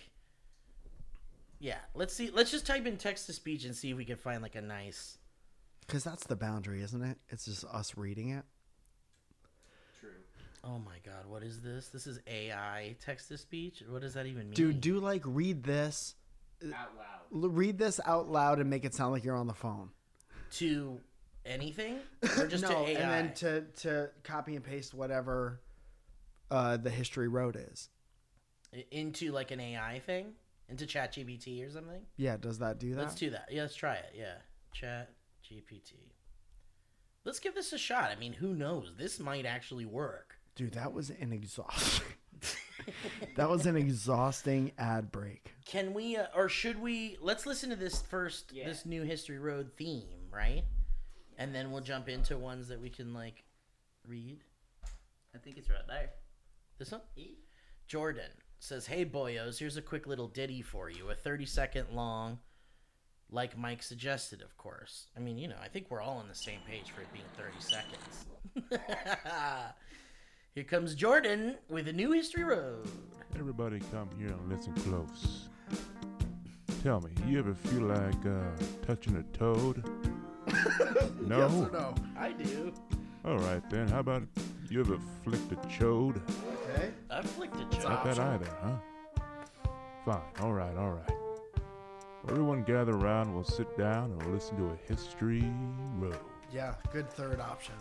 [SPEAKER 3] Yeah. Let's see. Let's just type in text to speech and see if we can find like a nice.
[SPEAKER 4] Because that's the boundary, isn't it? It's just us reading it.
[SPEAKER 5] True.
[SPEAKER 3] Oh my God! What is this? This is AI text to speech. What does that even mean?
[SPEAKER 4] Dude, do like read this.
[SPEAKER 5] Out loud.
[SPEAKER 4] Read this out loud and make it sound like you're on the phone.
[SPEAKER 3] To anything or just
[SPEAKER 4] no,
[SPEAKER 3] to AI?
[SPEAKER 4] and then to copy and paste whatever the history road is.
[SPEAKER 3] Into like an AI thing, into ChatGPT or something.
[SPEAKER 4] Yeah, does that do that?
[SPEAKER 3] Let's do that. Yeah, let's try it. Yeah, ChatGPT. Let's give this a shot. I mean, who knows? This might actually work.
[SPEAKER 4] Dude, that was an exhausting. That was an exhausting ad break.
[SPEAKER 3] Can we, or should we? Let's listen to this first.
[SPEAKER 5] Yeah.
[SPEAKER 3] This new History Road theme, right? And then we'll jump into ones that we can like read.
[SPEAKER 5] I think it's right there.
[SPEAKER 3] This one. Jordan says, "Hey boyos, here's a quick little ditty for you. A 30-second long, like Mike suggested, of course. I mean, you know, I think we're all on the same page for it being 30 seconds." Here comes Jordan with a new History Road.
[SPEAKER 8] Everybody come here and listen close. Tell me, you ever feel like touching a toad? No?
[SPEAKER 4] Yes or no?
[SPEAKER 3] I do.
[SPEAKER 8] All right then, how about you ever flicked a chode?
[SPEAKER 4] Okay.
[SPEAKER 3] I've flicked a joke.
[SPEAKER 8] Not that either, huh? Fine, all right. Well, everyone gather around, we'll sit down and we'll listen to a history road.
[SPEAKER 4] Yeah, good third option.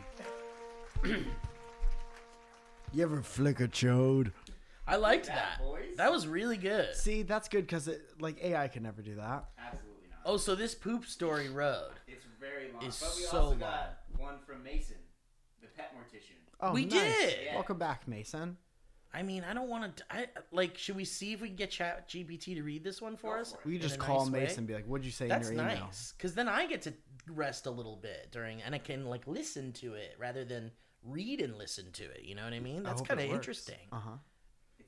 [SPEAKER 4] You ever flick a chode?
[SPEAKER 3] I liked
[SPEAKER 5] That
[SPEAKER 3] that.
[SPEAKER 5] voice?
[SPEAKER 3] That was really good.
[SPEAKER 4] See, that's good because like AI can never do that.
[SPEAKER 5] Absolutely not.
[SPEAKER 3] Oh, so this poop story road.
[SPEAKER 5] It's very long.
[SPEAKER 3] It's
[SPEAKER 5] But we
[SPEAKER 3] so
[SPEAKER 5] also
[SPEAKER 3] long.
[SPEAKER 5] got one from Mason, the pet mortician.
[SPEAKER 4] Oh,
[SPEAKER 3] We
[SPEAKER 4] nice.
[SPEAKER 3] did.
[SPEAKER 5] Yeah.
[SPEAKER 4] Welcome back, Mason.
[SPEAKER 3] I mean, I don't want to. Like, should we see if we can get Chat GPT to read this one for
[SPEAKER 5] Go
[SPEAKER 3] us?
[SPEAKER 5] for it.
[SPEAKER 4] We
[SPEAKER 3] in
[SPEAKER 4] just
[SPEAKER 3] a
[SPEAKER 4] call
[SPEAKER 3] nice way?
[SPEAKER 4] Mason and be like, "What'd you say
[SPEAKER 3] That's
[SPEAKER 4] in your email?"
[SPEAKER 3] nice, because then I get to rest a little bit during, and I can like listen to it rather than read and listen to it. You know what I mean?
[SPEAKER 4] I
[SPEAKER 3] That's
[SPEAKER 4] hope
[SPEAKER 3] kind
[SPEAKER 4] it
[SPEAKER 3] of
[SPEAKER 4] works.
[SPEAKER 3] interesting.
[SPEAKER 4] Uh huh.
[SPEAKER 5] It's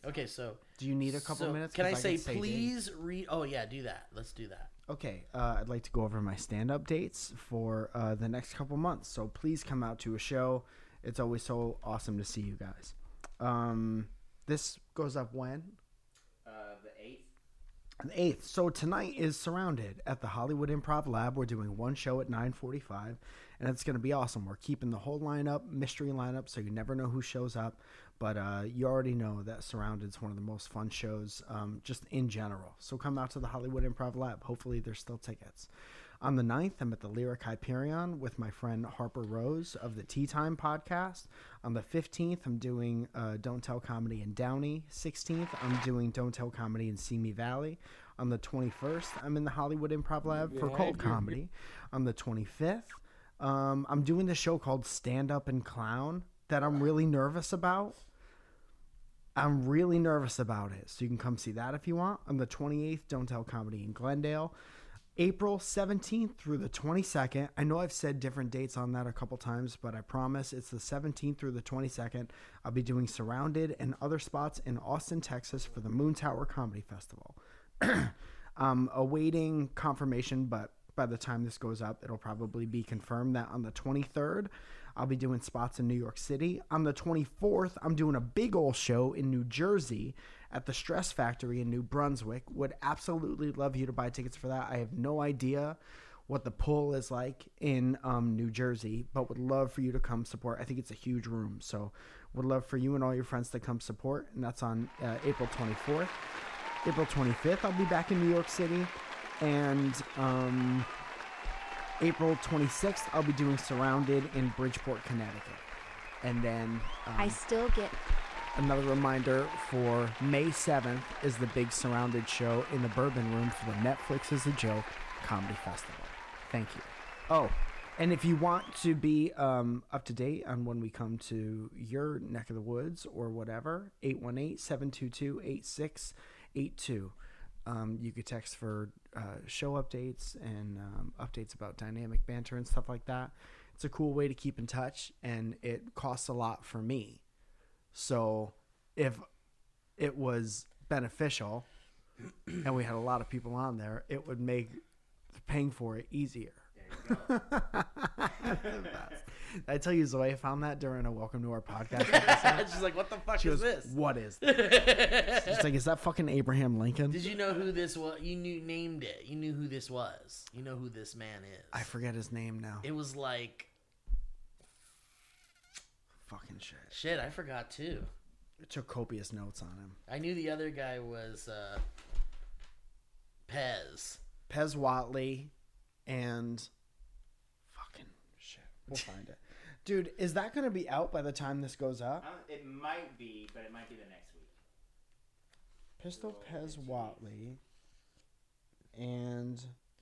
[SPEAKER 3] Okay, so
[SPEAKER 4] Do you need a couple minutes?
[SPEAKER 3] Can
[SPEAKER 4] 'Cause
[SPEAKER 3] I say
[SPEAKER 4] could
[SPEAKER 3] please read? Oh yeah, do that. Let's do that.
[SPEAKER 4] Okay, I'd like to go over my stand-up dates for the next couple months. So please come out to a show. It's always so awesome to see you guys. This goes up when?
[SPEAKER 5] The 8th.
[SPEAKER 4] The 8th. So tonight is Surrounded at the Hollywood Improv Lab. We're doing one show at 9:45, and it's going to be awesome. We're keeping the whole lineup, mystery lineup, so you never know who shows up. But you already know that Surrounded is one of the most fun shows just in general. So come out to the Hollywood Improv Lab. Hopefully there's still tickets. On the 9th, I'm at the Lyric Hyperion with my friend Harper Rose of the Tea Time podcast. On the 15th, I'm doing Don't Tell Comedy in Downey. 16th, I'm doing Don't Tell Comedy in Simi Valley. On the 21st, I'm in the Hollywood Improv Lab for Cold Comedy. On the 25th, I'm doing the show called Stand Up and Clown that I'm really nervous about. I'm really nervous about it. So you can come see that if you want. On the 28th, Don't Tell Comedy in Glendale. April 17th through the 22nd. I know I've said different dates on that a couple times, but I promise it's the 17th through the 22nd. I'll be doing Surrounded and other spots in Austin, Texas for the Moon Tower Comedy Festival. I'm awaiting confirmation, but by the time this goes up, it'll probably be confirmed that on the 23rd, I'll be doing spots in New York City. On the 24th, I'm doing a big old show in New Jersey at the Stress Factory in New Brunswick. Would absolutely love you to buy tickets for that. I have no idea what the pull is like in New Jersey, but would love for you to come support. I think it's a huge room, so would love for you and all your friends to come support, and that's on April 24th. April 25th, I'll be back in New York City, and April 26th, I'll be doing Surrounded in Bridgeport, Connecticut. And then
[SPEAKER 1] I still get
[SPEAKER 4] another reminder for May 7th is the big Surrounded show in the Bourbon Room for the Netflix is a Joke Comedy Festival. Thank you. Oh, and if you want to be up to date on when we come to your neck of the woods or whatever, 818-722-8682. You could text for show updates and updates about dynamic banter and stuff like that. It's a cool way to keep in touch, and it costs a lot for me. So if it was beneficial and we had a lot of people on there, it would make paying for it easier.
[SPEAKER 5] There you go.
[SPEAKER 4] I tell you, Zoe found that during a Welcome to Our Podcast episode.
[SPEAKER 3] She's like, what the fuck
[SPEAKER 4] She
[SPEAKER 3] is
[SPEAKER 4] goes,
[SPEAKER 3] this?
[SPEAKER 4] what is this? She's like, is that fucking Abraham Lincoln?
[SPEAKER 3] Did you know who this was? You named it. You knew who this was. You know who this man is.
[SPEAKER 4] I forget his name now.
[SPEAKER 3] It was like
[SPEAKER 4] Fucking shit.
[SPEAKER 3] shit. I forgot too.
[SPEAKER 4] I took copious notes on him.
[SPEAKER 3] I knew the other guy was Pez.
[SPEAKER 4] Pez Watley and fucking shit. We'll find it. Dude, is that going to be out by the time this goes up?
[SPEAKER 5] It might be, but it might be the next week.
[SPEAKER 4] Pistol Pez Watley and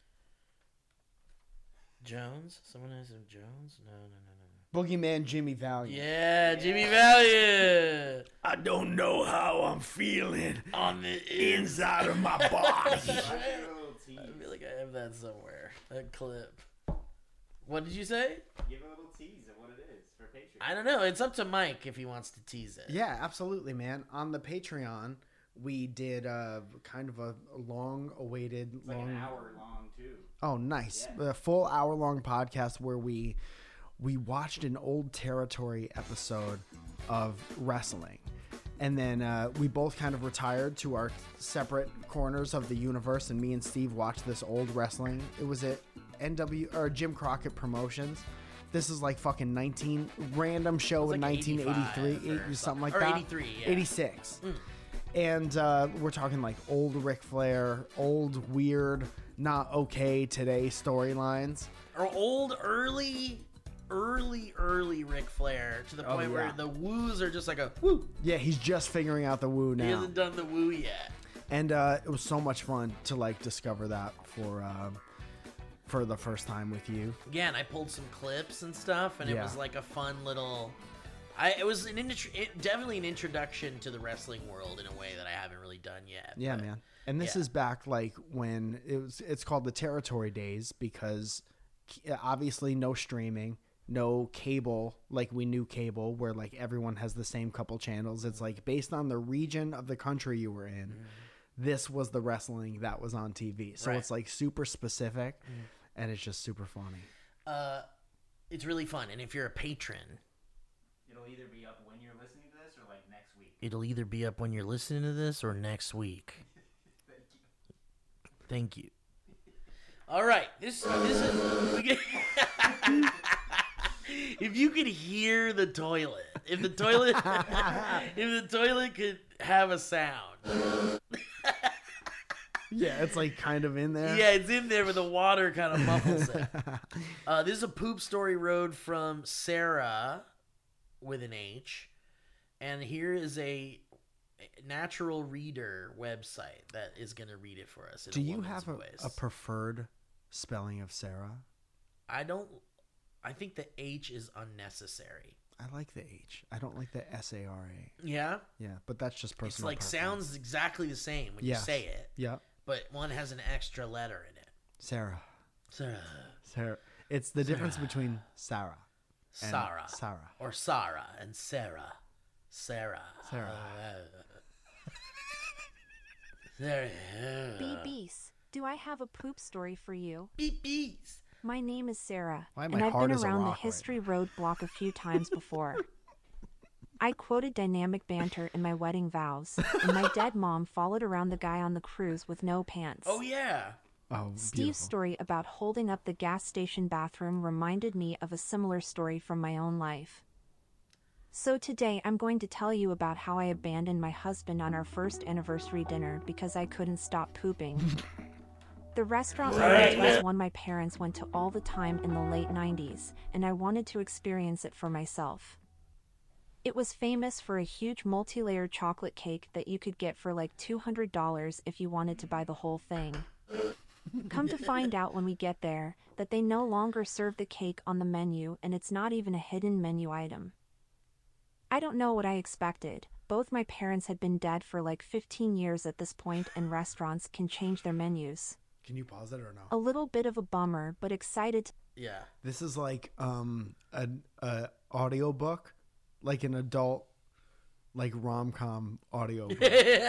[SPEAKER 3] Jones? Someone has a Jones? No.
[SPEAKER 4] Boogeyman Jimmy Valiant.
[SPEAKER 3] Yeah, Jimmy Valiant.
[SPEAKER 6] I don't know how I'm feeling
[SPEAKER 3] On the
[SPEAKER 6] inside of my body.
[SPEAKER 5] Give it a little tease.
[SPEAKER 3] I feel like I have that somewhere. That clip. What did you say?
[SPEAKER 5] Give a little tease of what it is for Patreon.
[SPEAKER 3] I don't know. It's up to Mike if he wants to tease it.
[SPEAKER 4] Yeah, absolutely, man. On the Patreon, we did kind of a long-awaited...
[SPEAKER 5] It's like an hour long too.
[SPEAKER 4] Oh, nice.
[SPEAKER 5] Yeah.
[SPEAKER 4] A full hour-long podcast where we watched an old Territory episode of wrestling. And then we both kind of retired to our separate corners of the universe, and me and Steve watched this old wrestling. It was at Jim Crockett Promotions. This is like fucking random show in
[SPEAKER 3] like
[SPEAKER 4] 1983,
[SPEAKER 3] 85 or
[SPEAKER 4] something like
[SPEAKER 3] or
[SPEAKER 4] that.
[SPEAKER 3] 83, yeah.
[SPEAKER 4] 86. And we're talking like old Ric Flair, old weird, not okay today storylines.
[SPEAKER 3] Or old, early Ric Flair to the
[SPEAKER 4] Oh,
[SPEAKER 3] point
[SPEAKER 4] yeah.
[SPEAKER 3] where the woos are just like a woo.
[SPEAKER 4] Yeah, he's just figuring out the woo
[SPEAKER 3] He
[SPEAKER 4] now.
[SPEAKER 3] hasn't done the woo yet.
[SPEAKER 4] And it was so much fun to like discover that for the first time with you.
[SPEAKER 3] Yeah, and I pulled some clips and stuff, and it
[SPEAKER 4] Yeah.
[SPEAKER 3] was like a fun little. It was definitely an introduction to the wrestling world in a way that I haven't really done yet.
[SPEAKER 4] Yeah,
[SPEAKER 3] but-
[SPEAKER 4] man. And this
[SPEAKER 3] yeah.
[SPEAKER 4] is back like when it's called the Territory Days because obviously no streaming, no cable like we knew cable, where like everyone has the same couple channels. It's like based on the region of the country you were in. This was the wrestling that was on TV. So
[SPEAKER 3] Right.
[SPEAKER 4] it's like super specific, and it's just super funny.
[SPEAKER 3] It's really fun, and if you're a patron,
[SPEAKER 5] It'll either be up when you're listening to this or like next week.
[SPEAKER 3] it'll either be up when you're listening to this or next week. Thank you. All right, this is we get, if you could hear the toilet, if the toilet could have a sound.
[SPEAKER 4] Yeah, it's like kind of in there.
[SPEAKER 3] Yeah, it's in there, but the water kind of muffles it. This is a poop story road from Sarah with an H. And here is a natural reader website that is going to read it for us. In
[SPEAKER 4] Do
[SPEAKER 3] a
[SPEAKER 4] you
[SPEAKER 3] woman's
[SPEAKER 4] have
[SPEAKER 3] voice.
[SPEAKER 4] a preferred spelling of Sarah?
[SPEAKER 3] I think the H is unnecessary.
[SPEAKER 4] I like the H. I don't like the SARA.
[SPEAKER 3] Yeah?
[SPEAKER 4] Yeah, but that's just personal.
[SPEAKER 3] It's like
[SPEAKER 4] preference.
[SPEAKER 3] sounds exactly the same when
[SPEAKER 4] Yes.
[SPEAKER 3] you say it,
[SPEAKER 4] Yeah,
[SPEAKER 3] but one has an extra letter in it.
[SPEAKER 4] Sarah.
[SPEAKER 3] Sarah.
[SPEAKER 4] Sarah. It's the difference between Sarah and
[SPEAKER 3] Sarah.
[SPEAKER 4] Sarah.
[SPEAKER 3] Or Sarah and Sarah. Sarah.
[SPEAKER 4] Sarah.
[SPEAKER 3] Sarah.
[SPEAKER 1] Bees, do I have a poop story for you?
[SPEAKER 3] Bees.
[SPEAKER 1] My name is Sarah,
[SPEAKER 4] Why
[SPEAKER 1] and
[SPEAKER 4] my
[SPEAKER 1] I've
[SPEAKER 4] heart
[SPEAKER 1] been
[SPEAKER 4] is a
[SPEAKER 1] around the
[SPEAKER 4] rock right
[SPEAKER 1] history road block a few times before. I quoted dynamic banter in my wedding vows, and my dead mom followed around the guy on the cruise with no pants.
[SPEAKER 3] Oh, yeah.
[SPEAKER 4] Oh,
[SPEAKER 1] Steve's
[SPEAKER 4] beautiful.
[SPEAKER 1] story about holding up the gas station bathroom reminded me of a similar story from my own life. So today I'm going to tell you about how I abandoned my husband on our first anniversary dinner because I couldn't stop pooping. The restaurant we went to was one my parents went to all the time in the late 90s, and I wanted to experience it for myself. It was famous for a huge multi-layered chocolate cake that you could get for like $200 if you wanted to buy the whole thing. Come to find out when we get there that they no longer serve the cake on the menu, and it's not even a hidden menu item. I don't know what I expected. Both my parents had been dead for like 15 years at this point, and restaurants can change their menus.
[SPEAKER 4] Can you pause it or no?
[SPEAKER 1] A little bit of a bummer, but excited to
[SPEAKER 3] Yeah.
[SPEAKER 4] This is like an audio book, like an adult, like rom-com audio book.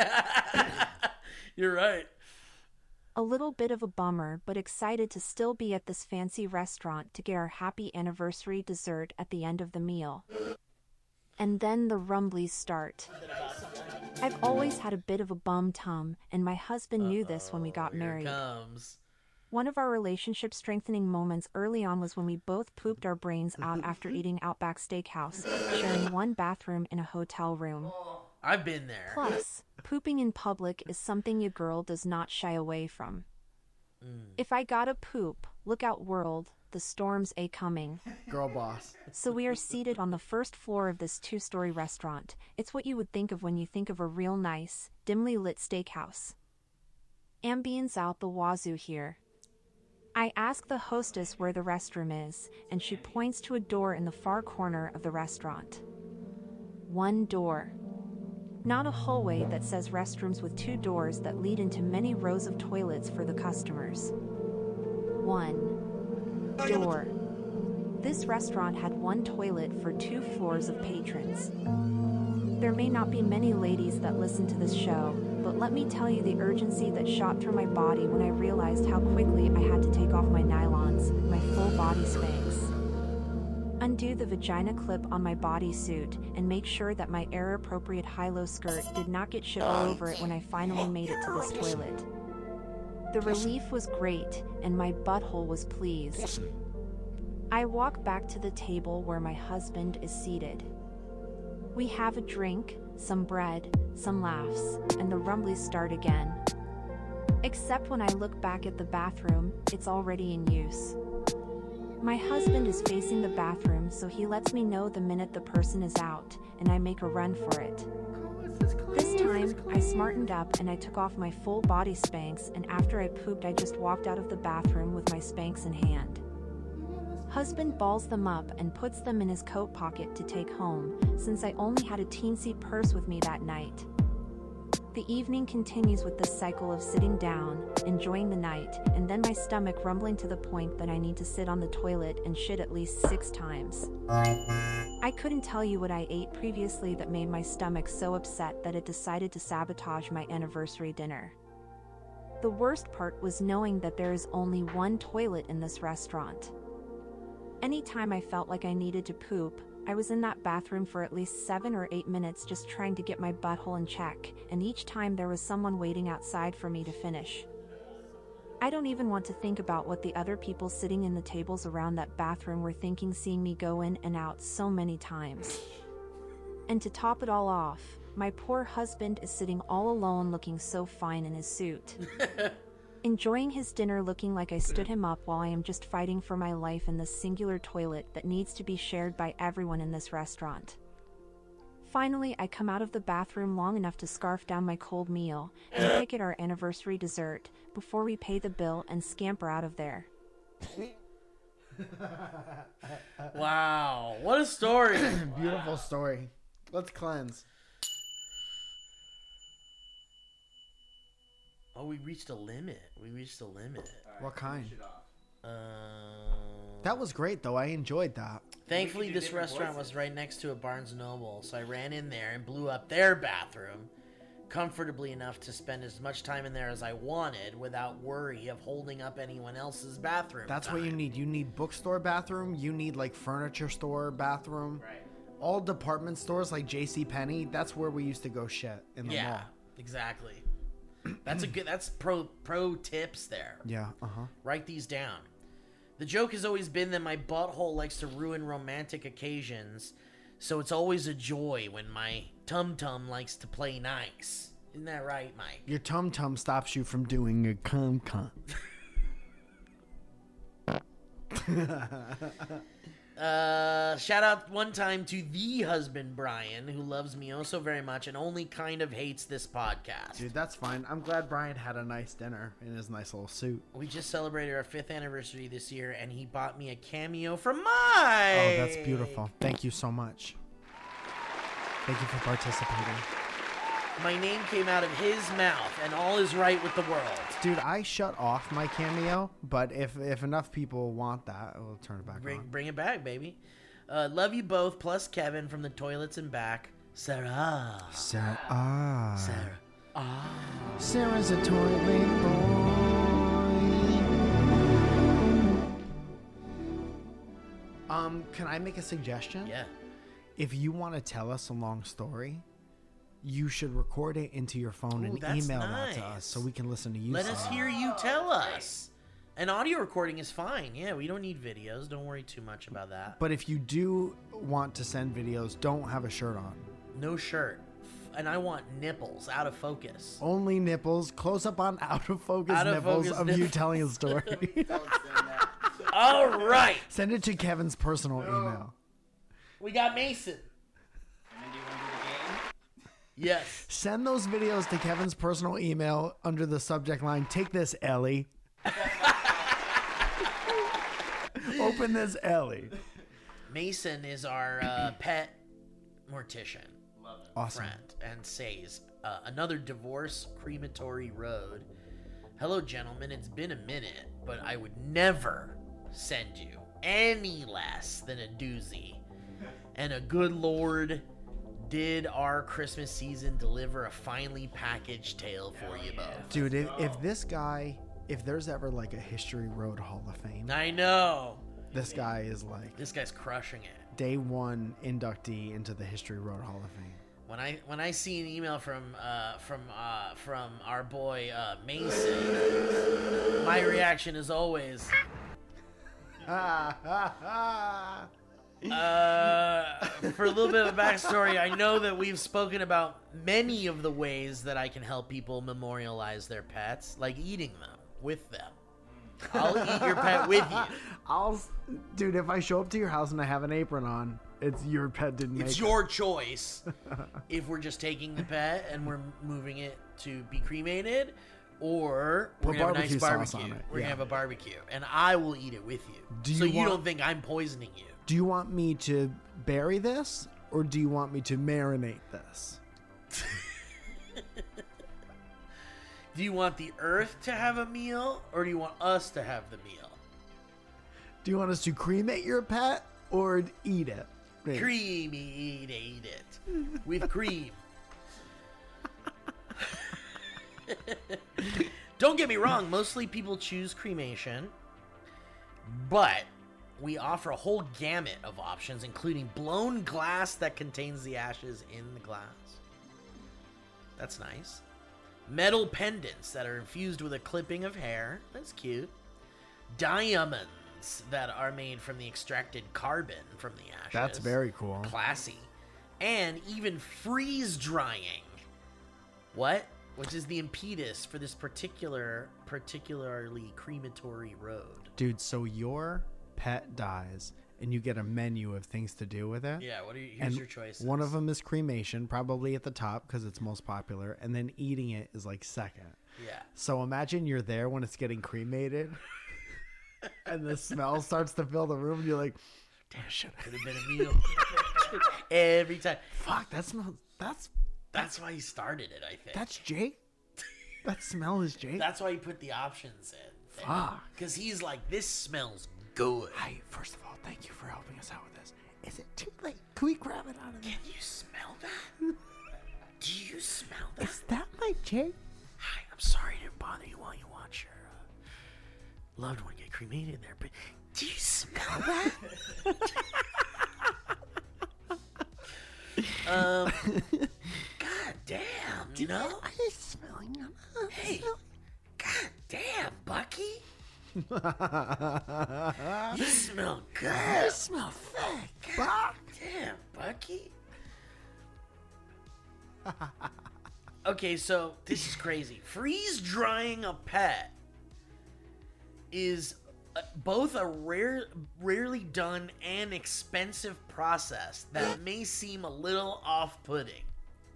[SPEAKER 3] You're right.
[SPEAKER 1] A little bit of a bummer, but excited to still be at this fancy restaurant to get our happy anniversary dessert at the end of the meal. And then the rumblies start. I've always had a bit of a bum tum, and my husband knew this when we got
[SPEAKER 3] Here
[SPEAKER 1] married.
[SPEAKER 3] it comes.
[SPEAKER 1] One of our relationship strengthening moments early on was when we both pooped our brains out after eating Outback Steakhouse, sharing one bathroom in a hotel room.
[SPEAKER 3] I've been there.
[SPEAKER 1] Plus, pooping in public is something your girl does not shy away from. If I gotta poop, look out world, the storm's a-coming.
[SPEAKER 4] Girl boss.
[SPEAKER 1] So we are seated on the first floor of this two-story restaurant. It's what you would think of when you think of a real nice, dimly lit steakhouse. Ambience out the wazoo here. I ask the hostess where the restroom is, and she points to a door in the far corner of the restaurant. One door. Not a hallway that says restrooms with two doors that lead into many rows of toilets for the customers. One door. This restaurant had one toilet for 2 floors of patrons. There may not be many ladies that listen to this show, but let me tell you the urgency that shot through my body when I realized how quickly I had to take off my nylons, my full body Spanx. Undo the vagina clip on my bodysuit and make sure that my era-appropriate high-low skirt did not get shit all over it when I finally made it to this toilet. The relief was great, and my butthole was pleased. I walk back to the table where my husband is seated. We have a drink, some bread, some laughs, and the rumblies start again. Except when I look back at the bathroom, it's already in use. My husband is facing the bathroom, so he lets me know the minute the person is out, and I make a run for it. This time, I smartened up and I took off my full body Spanx, and after I pooped I just walked out of the bathroom with my Spanx in hand. Husband balls them up and puts them in his coat pocket to take home, since I only had a teensy purse with me that night. The evening continues with this cycle of sitting down, enjoying the night, and then my stomach rumbling to the point that I need to sit on the toilet and shit at least 6 times. I couldn't tell you what I ate previously that made my stomach so upset that it decided to sabotage my anniversary dinner. The worst part was knowing that there is only one toilet in this restaurant. Anytime I felt like I needed to poop, I was in that bathroom for at least 7 or 8 minutes just trying to get my butthole in check, and each time there was someone waiting outside for me to finish. I don't even want to think about what the other people sitting in the tables around that bathroom were thinking seeing me go in and out so many times. And to top it all off, my poor husband is sitting all alone looking so fine in his suit. Enjoying his dinner looking like I stood him up while I am just fighting for my life in this singular toilet that needs to be shared by everyone in this restaurant. Finally, I come out of the bathroom long enough to scarf down my cold meal and pick at our anniversary dessert before we pay the bill and scamper out of there.
[SPEAKER 3] Wow, what a story.
[SPEAKER 4] Beautiful story. Let's cleanse.
[SPEAKER 3] Oh, we reached a limit.
[SPEAKER 4] What kind?
[SPEAKER 3] Uh,
[SPEAKER 4] That was great, though. I enjoyed that.
[SPEAKER 3] Thankfully,
[SPEAKER 5] do
[SPEAKER 3] this
[SPEAKER 5] different
[SPEAKER 3] restaurant
[SPEAKER 5] voices.
[SPEAKER 3] was right next to a Barnes & Noble, so I ran in there and blew up their bathroom comfortably enough to spend as much time in there as I wanted without worry of holding up anyone else's bathroom.
[SPEAKER 4] That's what you
[SPEAKER 3] time.
[SPEAKER 4] need. You need bookstore bathroom. You need, like, furniture store bathroom.
[SPEAKER 5] Right.
[SPEAKER 4] All department stores like JCPenney, that's where we used to go shit in the
[SPEAKER 3] Yeah,
[SPEAKER 4] mall.
[SPEAKER 3] exactly. That's pro tips there.
[SPEAKER 4] Yeah,
[SPEAKER 3] Write these down. The joke has always been that my butthole likes to ruin romantic occasions, so it's always a joy when my tum-tum likes to play nice. Isn't that right, Mike?
[SPEAKER 4] Your tum-tum stops you from doing a cum-cum.
[SPEAKER 3] Shout out one time to the husband, Brian, who loves me oh so very much and only kind of hates this podcast.
[SPEAKER 4] Dude, that's fine. I'm glad Brian had a nice dinner in his nice little suit.
[SPEAKER 3] We just celebrated our 5th anniversary this year, and he bought me a cameo from Mike.
[SPEAKER 4] Oh, that's beautiful. Thank you so much. Thank you for participating.
[SPEAKER 3] My name came out of his mouth, and all is right with the world.
[SPEAKER 4] Dude, I shut off my cameo, but if enough people want that, we'll turn it back on.
[SPEAKER 3] Bring it back, baby. Love you both, plus Kevin from the toilets and back. Sarah.
[SPEAKER 4] Sarah.
[SPEAKER 3] Sarah.
[SPEAKER 4] Sarah's a toilet boy. Can I make a suggestion?
[SPEAKER 3] Yeah.
[SPEAKER 4] If you want to tell us a long story, you should record it into your phone
[SPEAKER 3] Ooh,
[SPEAKER 4] and
[SPEAKER 3] that's
[SPEAKER 4] email that to
[SPEAKER 3] nice.
[SPEAKER 4] us so we can listen to you.
[SPEAKER 3] Let
[SPEAKER 4] say
[SPEAKER 3] us
[SPEAKER 4] it.
[SPEAKER 3] hear you tell us. An audio recording is fine. Yeah, we don't need videos. Don't worry too much about that.
[SPEAKER 4] But if you do want to send videos, don't have a shirt on.
[SPEAKER 3] No shirt. And I want nipples out of focus.
[SPEAKER 4] Only nipples, close up on out of focus
[SPEAKER 3] Out of
[SPEAKER 4] nipples
[SPEAKER 3] focus
[SPEAKER 4] of you
[SPEAKER 3] nipples.
[SPEAKER 4] telling a story.
[SPEAKER 3] All right.
[SPEAKER 4] Send it to Kevin's personal email.
[SPEAKER 3] We got Mason.
[SPEAKER 5] And then do you want to do the game?
[SPEAKER 3] Yes.
[SPEAKER 4] Send those videos to Kevin's personal email under the subject line, "Take this, Ellie." Open this, Ellie.
[SPEAKER 3] Mason is our pet mortician
[SPEAKER 4] Awesome.
[SPEAKER 3] friend and says, another divorce crematory road. Hello, gentlemen. It's been a minute, but I would never send you any less than a doozy. And a good Lord did our Christmas season deliver a finely packaged tale for you both.
[SPEAKER 4] Dude, if this guy, if there's ever like a History Road Hall of Fame,
[SPEAKER 3] I know.
[SPEAKER 4] this guy is like
[SPEAKER 3] This guy's crushing it.
[SPEAKER 4] day one inductee into the History Road Hall of Fame.
[SPEAKER 3] When I see an email from our boy Mason, my reaction is always for a little bit of a backstory. I know that we've spoken about many of the ways that I can help people memorialize their pets, like eating them with them. I'll eat your pet with you.
[SPEAKER 4] Dude, if I show up to your house and I have an apron on, it's your pet didn't make
[SPEAKER 3] It's your choice if we're just taking the pet and we're moving it to be cremated, or we're
[SPEAKER 4] Put
[SPEAKER 3] gonna have a
[SPEAKER 4] barbecue
[SPEAKER 3] nice
[SPEAKER 4] sauce
[SPEAKER 3] barbecue.
[SPEAKER 4] on it,
[SPEAKER 3] We're
[SPEAKER 4] yeah.
[SPEAKER 3] gonna have a barbecue, and I will eat it with you.
[SPEAKER 4] Do
[SPEAKER 3] so
[SPEAKER 4] you
[SPEAKER 3] you
[SPEAKER 4] want-
[SPEAKER 3] don't think I'm poisoning you?
[SPEAKER 4] Do you want me to bury this, or do you want me to marinate this?
[SPEAKER 3] Do you want the earth to have a meal, or do you want us to have the meal?
[SPEAKER 4] Do you want us to cremate your pet or eat it? Wait.
[SPEAKER 3] Creamy, eat it with cream. Don't get me wrong, mostly people choose cremation, but we offer a whole gamut of options, including blown glass that contains the ashes in the glass. That's nice. Metal pendants that are infused with a clipping of hair. That's cute. Diamonds that are made from the extracted carbon from the ashes.
[SPEAKER 4] That's very cool.
[SPEAKER 3] Classy. And even freeze drying. What? Which is the impetus for this particularly crematory road.
[SPEAKER 4] Dude, so your pet dies and you get a menu of things to do with it.
[SPEAKER 3] Yeah, what are here's
[SPEAKER 4] And
[SPEAKER 3] your choices.
[SPEAKER 4] one of them is cremation, probably at the top because it's most popular, and then eating it is like second.
[SPEAKER 3] Yeah.
[SPEAKER 4] So imagine you're there when it's getting cremated, and the smell starts to fill the room, and you're like, "Damn, shit,
[SPEAKER 3] Could have been a meal. Every time.
[SPEAKER 4] fuck, that smells.
[SPEAKER 3] That's why he started it, I think.
[SPEAKER 4] That's Jake. That smell is Jake.
[SPEAKER 3] That's why he put the options in.
[SPEAKER 4] Fuck.
[SPEAKER 3] Because he's like, this smells good.
[SPEAKER 4] Hi, first of all, thank you for helping us out with this. Is it too late? Can we grab it out of there?
[SPEAKER 3] Can you smell that? Do you smell that?
[SPEAKER 4] Is that my Jake?
[SPEAKER 3] Hi, I'm sorry to bother you while you watch your loved one get cremated there, but do you smell that? God damn, you know?
[SPEAKER 4] I smelling them.
[SPEAKER 3] Hey, God damn, Bucky. You smell good.
[SPEAKER 4] I smell thick. Fuck.
[SPEAKER 3] Damn, Bucky. Okay, so this is crazy. Freeze drying a pet is both a rarely done and expensive process that may seem a little off-putting.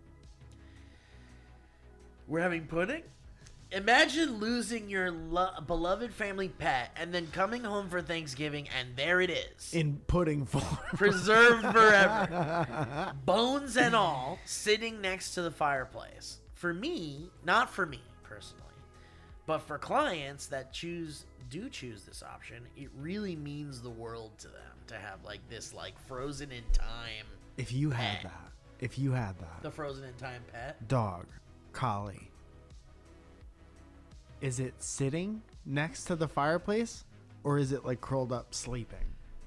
[SPEAKER 3] We're having pudding? Imagine losing your beloved family pet and then coming home for Thanksgiving and there it is.
[SPEAKER 4] In pudding form.
[SPEAKER 3] Preserved forever. Bones and all, sitting next to the fireplace. For me, not for me personally, but for clients that do choose this option, it really means the world to them to have like this like frozen in time.
[SPEAKER 4] If you had
[SPEAKER 3] pet.
[SPEAKER 4] that.
[SPEAKER 3] The frozen in time pet.
[SPEAKER 4] Dog, collie. Is it sitting next to the fireplace or is it like curled up sleeping?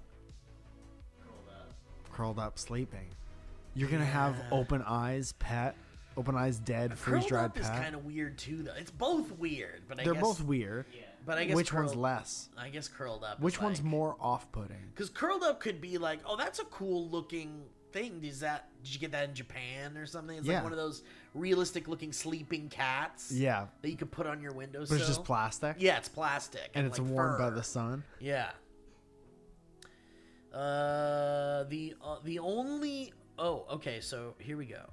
[SPEAKER 4] Curled up sleeping. You're going to have open eyes pet, open eyes dead, freeze dried
[SPEAKER 3] Curled up
[SPEAKER 4] pet.
[SPEAKER 3] is kind of weird too though. It's both weird, but
[SPEAKER 4] They're both weird.
[SPEAKER 5] Yeah.
[SPEAKER 3] But I guess
[SPEAKER 4] Which one's
[SPEAKER 3] curled-
[SPEAKER 4] less?
[SPEAKER 3] I guess curled up.
[SPEAKER 4] Which
[SPEAKER 3] is
[SPEAKER 4] one's
[SPEAKER 3] like,
[SPEAKER 4] more off-putting?
[SPEAKER 3] Because curled up could be like, oh, that's a cool looking thing. Did you get that in Japan or something? It's
[SPEAKER 4] Yeah.
[SPEAKER 3] like one of those realistic looking sleeping cats.
[SPEAKER 4] Yeah,
[SPEAKER 3] That you could put on your windowsill.
[SPEAKER 4] but it's just plastic.
[SPEAKER 3] Yeah, it's plastic.
[SPEAKER 4] and it's
[SPEAKER 3] like
[SPEAKER 4] warmed by
[SPEAKER 3] fur.
[SPEAKER 4] the sun.
[SPEAKER 3] Yeah. The only okay, so here we go.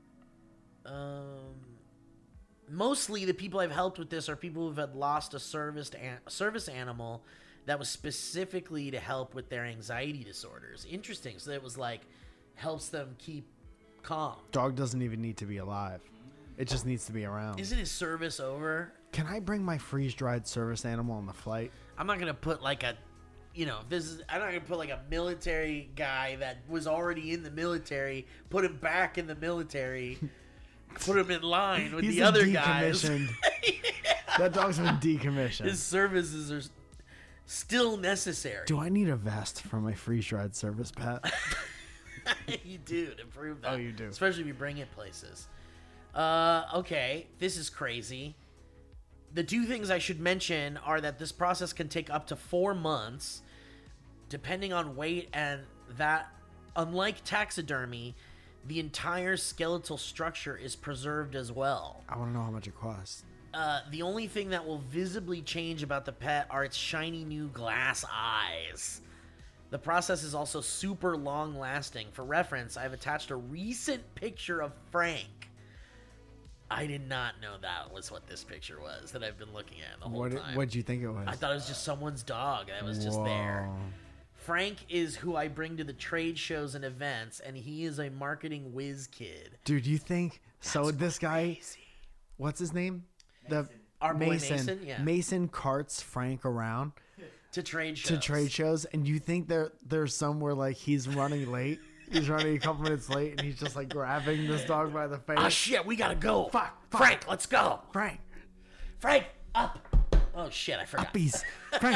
[SPEAKER 3] Mostly the people I've helped with this are people who've had lost a service animal that was specifically to help with their anxiety disorders. Interesting. So it was like helps them keep calm.
[SPEAKER 4] Dog doesn't even need to be alive. It just needs to be around.
[SPEAKER 3] Isn't his service over?
[SPEAKER 4] Can I bring my freeze-dried service animal on the flight?
[SPEAKER 3] I'm not gonna put like a, I'm not gonna put like a military guy that was already in the military, put him back in the military, put him in line with
[SPEAKER 4] He's
[SPEAKER 3] the
[SPEAKER 4] been
[SPEAKER 3] other guys.
[SPEAKER 4] decommissioned. That dog's been decommissioned.
[SPEAKER 3] His services are still necessary.
[SPEAKER 4] Do I need a vest for my freeze-dried service pet?
[SPEAKER 3] You do to prove that.
[SPEAKER 4] Oh, you do.
[SPEAKER 3] Especially if you bring it places. Okay, this is crazy. The two things I should mention are that this process can take up to 4 months, depending on weight, and that, unlike taxidermy, the entire skeletal structure is preserved as well.
[SPEAKER 4] I want to know how much it costs.
[SPEAKER 3] The only thing that will visibly change about the pet are its shiny new glass eyes. The process is also super long lasting. For reference, I've attached a recent picture of Frank. I did not know that was what this picture was that I've been looking at the whole time.
[SPEAKER 4] What'd you think it was?
[SPEAKER 3] I thought it was just someone's dog that was just there.
[SPEAKER 4] Whoa.
[SPEAKER 3] Frank is who I bring to the trade shows and events, and he is a marketing whiz kid.
[SPEAKER 4] Dude, you think... So
[SPEAKER 3] That's
[SPEAKER 4] this guy...
[SPEAKER 3] crazy.
[SPEAKER 4] What's his name?
[SPEAKER 3] Our boy Mason, yeah.
[SPEAKER 4] Mason carts Frank around
[SPEAKER 3] to trade shows.
[SPEAKER 4] to trade shows, and you think there's somewhere like he's running late. He's running a couple minutes late, and he's just like grabbing this dog by the face.
[SPEAKER 3] Oh shit, we gotta go.
[SPEAKER 4] Fuck.
[SPEAKER 3] Frank, let's go.
[SPEAKER 4] Frank,
[SPEAKER 3] Up. Oh shit, I forgot.
[SPEAKER 4] uppies. Frank.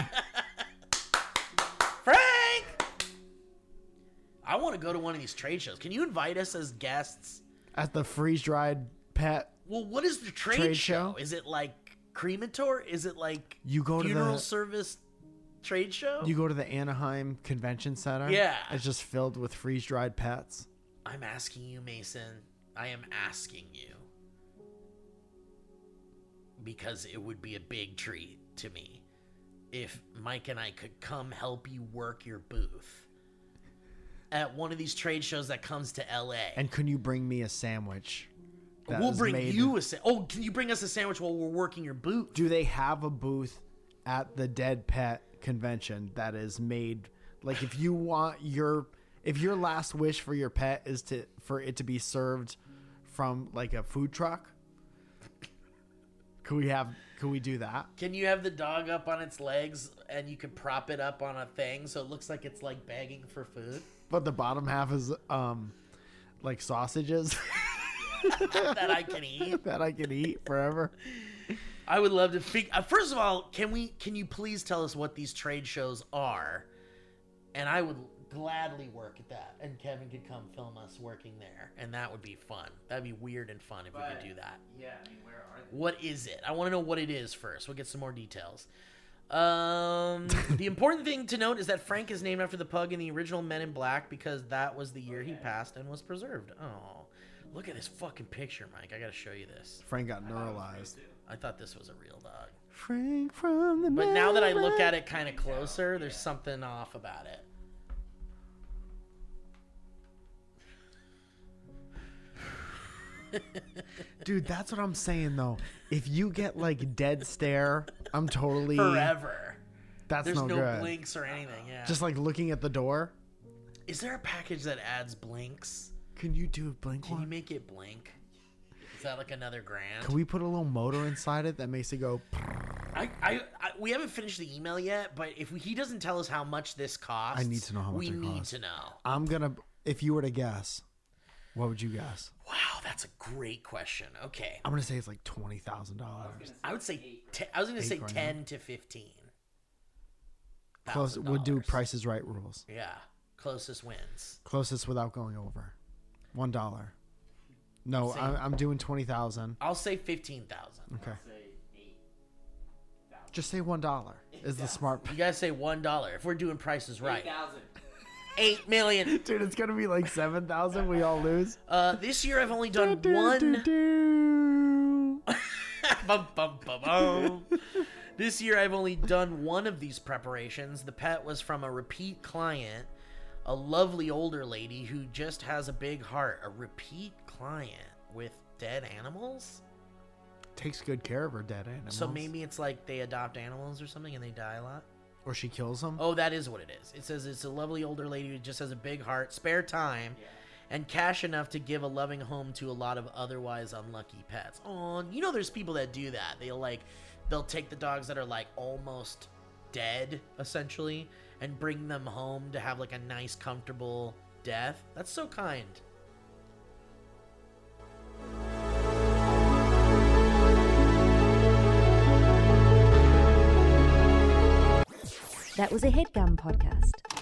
[SPEAKER 3] Frank! I want to go to one of these trade shows. Can you invite us as guests?
[SPEAKER 4] At the freeze-dried pet.
[SPEAKER 3] Well, what is the trade
[SPEAKER 4] Trade
[SPEAKER 3] show?
[SPEAKER 4] show?
[SPEAKER 3] Is it like cremator? Is it like
[SPEAKER 4] You go to
[SPEAKER 3] funeral
[SPEAKER 4] the-
[SPEAKER 3] service trade show?
[SPEAKER 4] You go to the Anaheim Convention Center.
[SPEAKER 3] Yeah.
[SPEAKER 4] It's just filled with freeze-dried pets.
[SPEAKER 3] I'm asking you, Mason. I am asking you. Because it would be a big treat to me if Mike and I could come help you work your booth at one of these trade shows that comes to LA.
[SPEAKER 4] And can you bring me a sandwich? that
[SPEAKER 3] we'll
[SPEAKER 4] is
[SPEAKER 3] bring
[SPEAKER 4] made-
[SPEAKER 3] you a Oh, can you bring us a sandwich while we're working your booth?
[SPEAKER 4] Do they have a booth at the Dead Pet Convention that is made like if you want if your last wish for your pet is for it to be served from like a food truck? Could we do that?
[SPEAKER 3] Can you have the dog up on its legs and you can prop it up on a thing so it looks like it's like begging for food?
[SPEAKER 4] But the bottom half is like sausages
[SPEAKER 3] That I can eat?
[SPEAKER 4] that I can eat forever.
[SPEAKER 3] I would love to first of all, can you please tell us what these trade shows are? And I would gladly work at that. And Kevin could come film us working there. And that would be fun. That'd be weird and fun if we could do that.
[SPEAKER 5] Yeah, I mean, where are they?
[SPEAKER 3] What is it? I want to know what it is first. We'll get some more details. The important thing to note is that Frank is named after the pug in the original Men in Black because that was the year he passed and was preserved. Oh, look at this fucking picture, Mike. I gotta show you this.
[SPEAKER 4] Frank got neuralized.
[SPEAKER 3] I thought this was a real dog.
[SPEAKER 4] Frank from the
[SPEAKER 3] But now that I look at it kind of closer, there's something off about it.
[SPEAKER 4] Dude, that's what I'm saying though. If you get like dead stare, I'm totally
[SPEAKER 3] Forever.
[SPEAKER 4] That's
[SPEAKER 3] There's no
[SPEAKER 4] good.
[SPEAKER 3] blinks or anything, yeah.
[SPEAKER 4] Just like looking at the door.
[SPEAKER 3] Is there a package that adds blinks?
[SPEAKER 4] Can you do a blink
[SPEAKER 3] Can you
[SPEAKER 4] one?
[SPEAKER 3] make it blink? Is that like another grand?
[SPEAKER 4] Can we put a little motor inside it that makes it go?
[SPEAKER 3] We haven't finished the email yet, but if he doesn't tell us how much this costs,
[SPEAKER 4] I need to know how much
[SPEAKER 3] we
[SPEAKER 4] it
[SPEAKER 3] need
[SPEAKER 4] costs.
[SPEAKER 3] to know.
[SPEAKER 4] I'm gonna. If you were to guess, what would you guess?
[SPEAKER 3] Wow, that's a great question. Okay,
[SPEAKER 4] I'm gonna say it's like $20,000.
[SPEAKER 3] I would say I was going to say
[SPEAKER 4] grand.
[SPEAKER 3] 10 to 15.
[SPEAKER 4] Close. Would do Price is Right rules.
[SPEAKER 3] Yeah, closest wins.
[SPEAKER 4] Closest without going over. $1. No,
[SPEAKER 3] Say-
[SPEAKER 4] I'm doing 20,000.
[SPEAKER 3] I'll say 15,000.
[SPEAKER 4] Okay.
[SPEAKER 5] Say 8,000.
[SPEAKER 4] Just say $1 is the smart.
[SPEAKER 3] You guys say $1 if we're doing prices right.
[SPEAKER 5] 8,000.
[SPEAKER 3] 8 million.
[SPEAKER 4] Dude, it's gonna be like 7,000. We all lose.
[SPEAKER 3] This year I've only done one. Bum, bum, bum, bum. This year I've only done one of these preparations. The pet was from a repeat client, a lovely older lady who just has a big heart. A repeat client with dead animals?
[SPEAKER 4] Takes good care of her dead animals.
[SPEAKER 3] So maybe it's like they adopt animals or something and they die a lot?
[SPEAKER 4] Or she kills them.
[SPEAKER 3] Oh, that is what it is. It says it's a lovely older lady who just has a big heart, spare time, and cash enough to give a loving home to a lot of otherwise unlucky pets. Oh, you know there's people that do that. They'll take the dogs that are like almost dead, essentially, and bring them home to have like a nice, comfortable death. That's so kind.
[SPEAKER 9] That was a HeadGum podcast.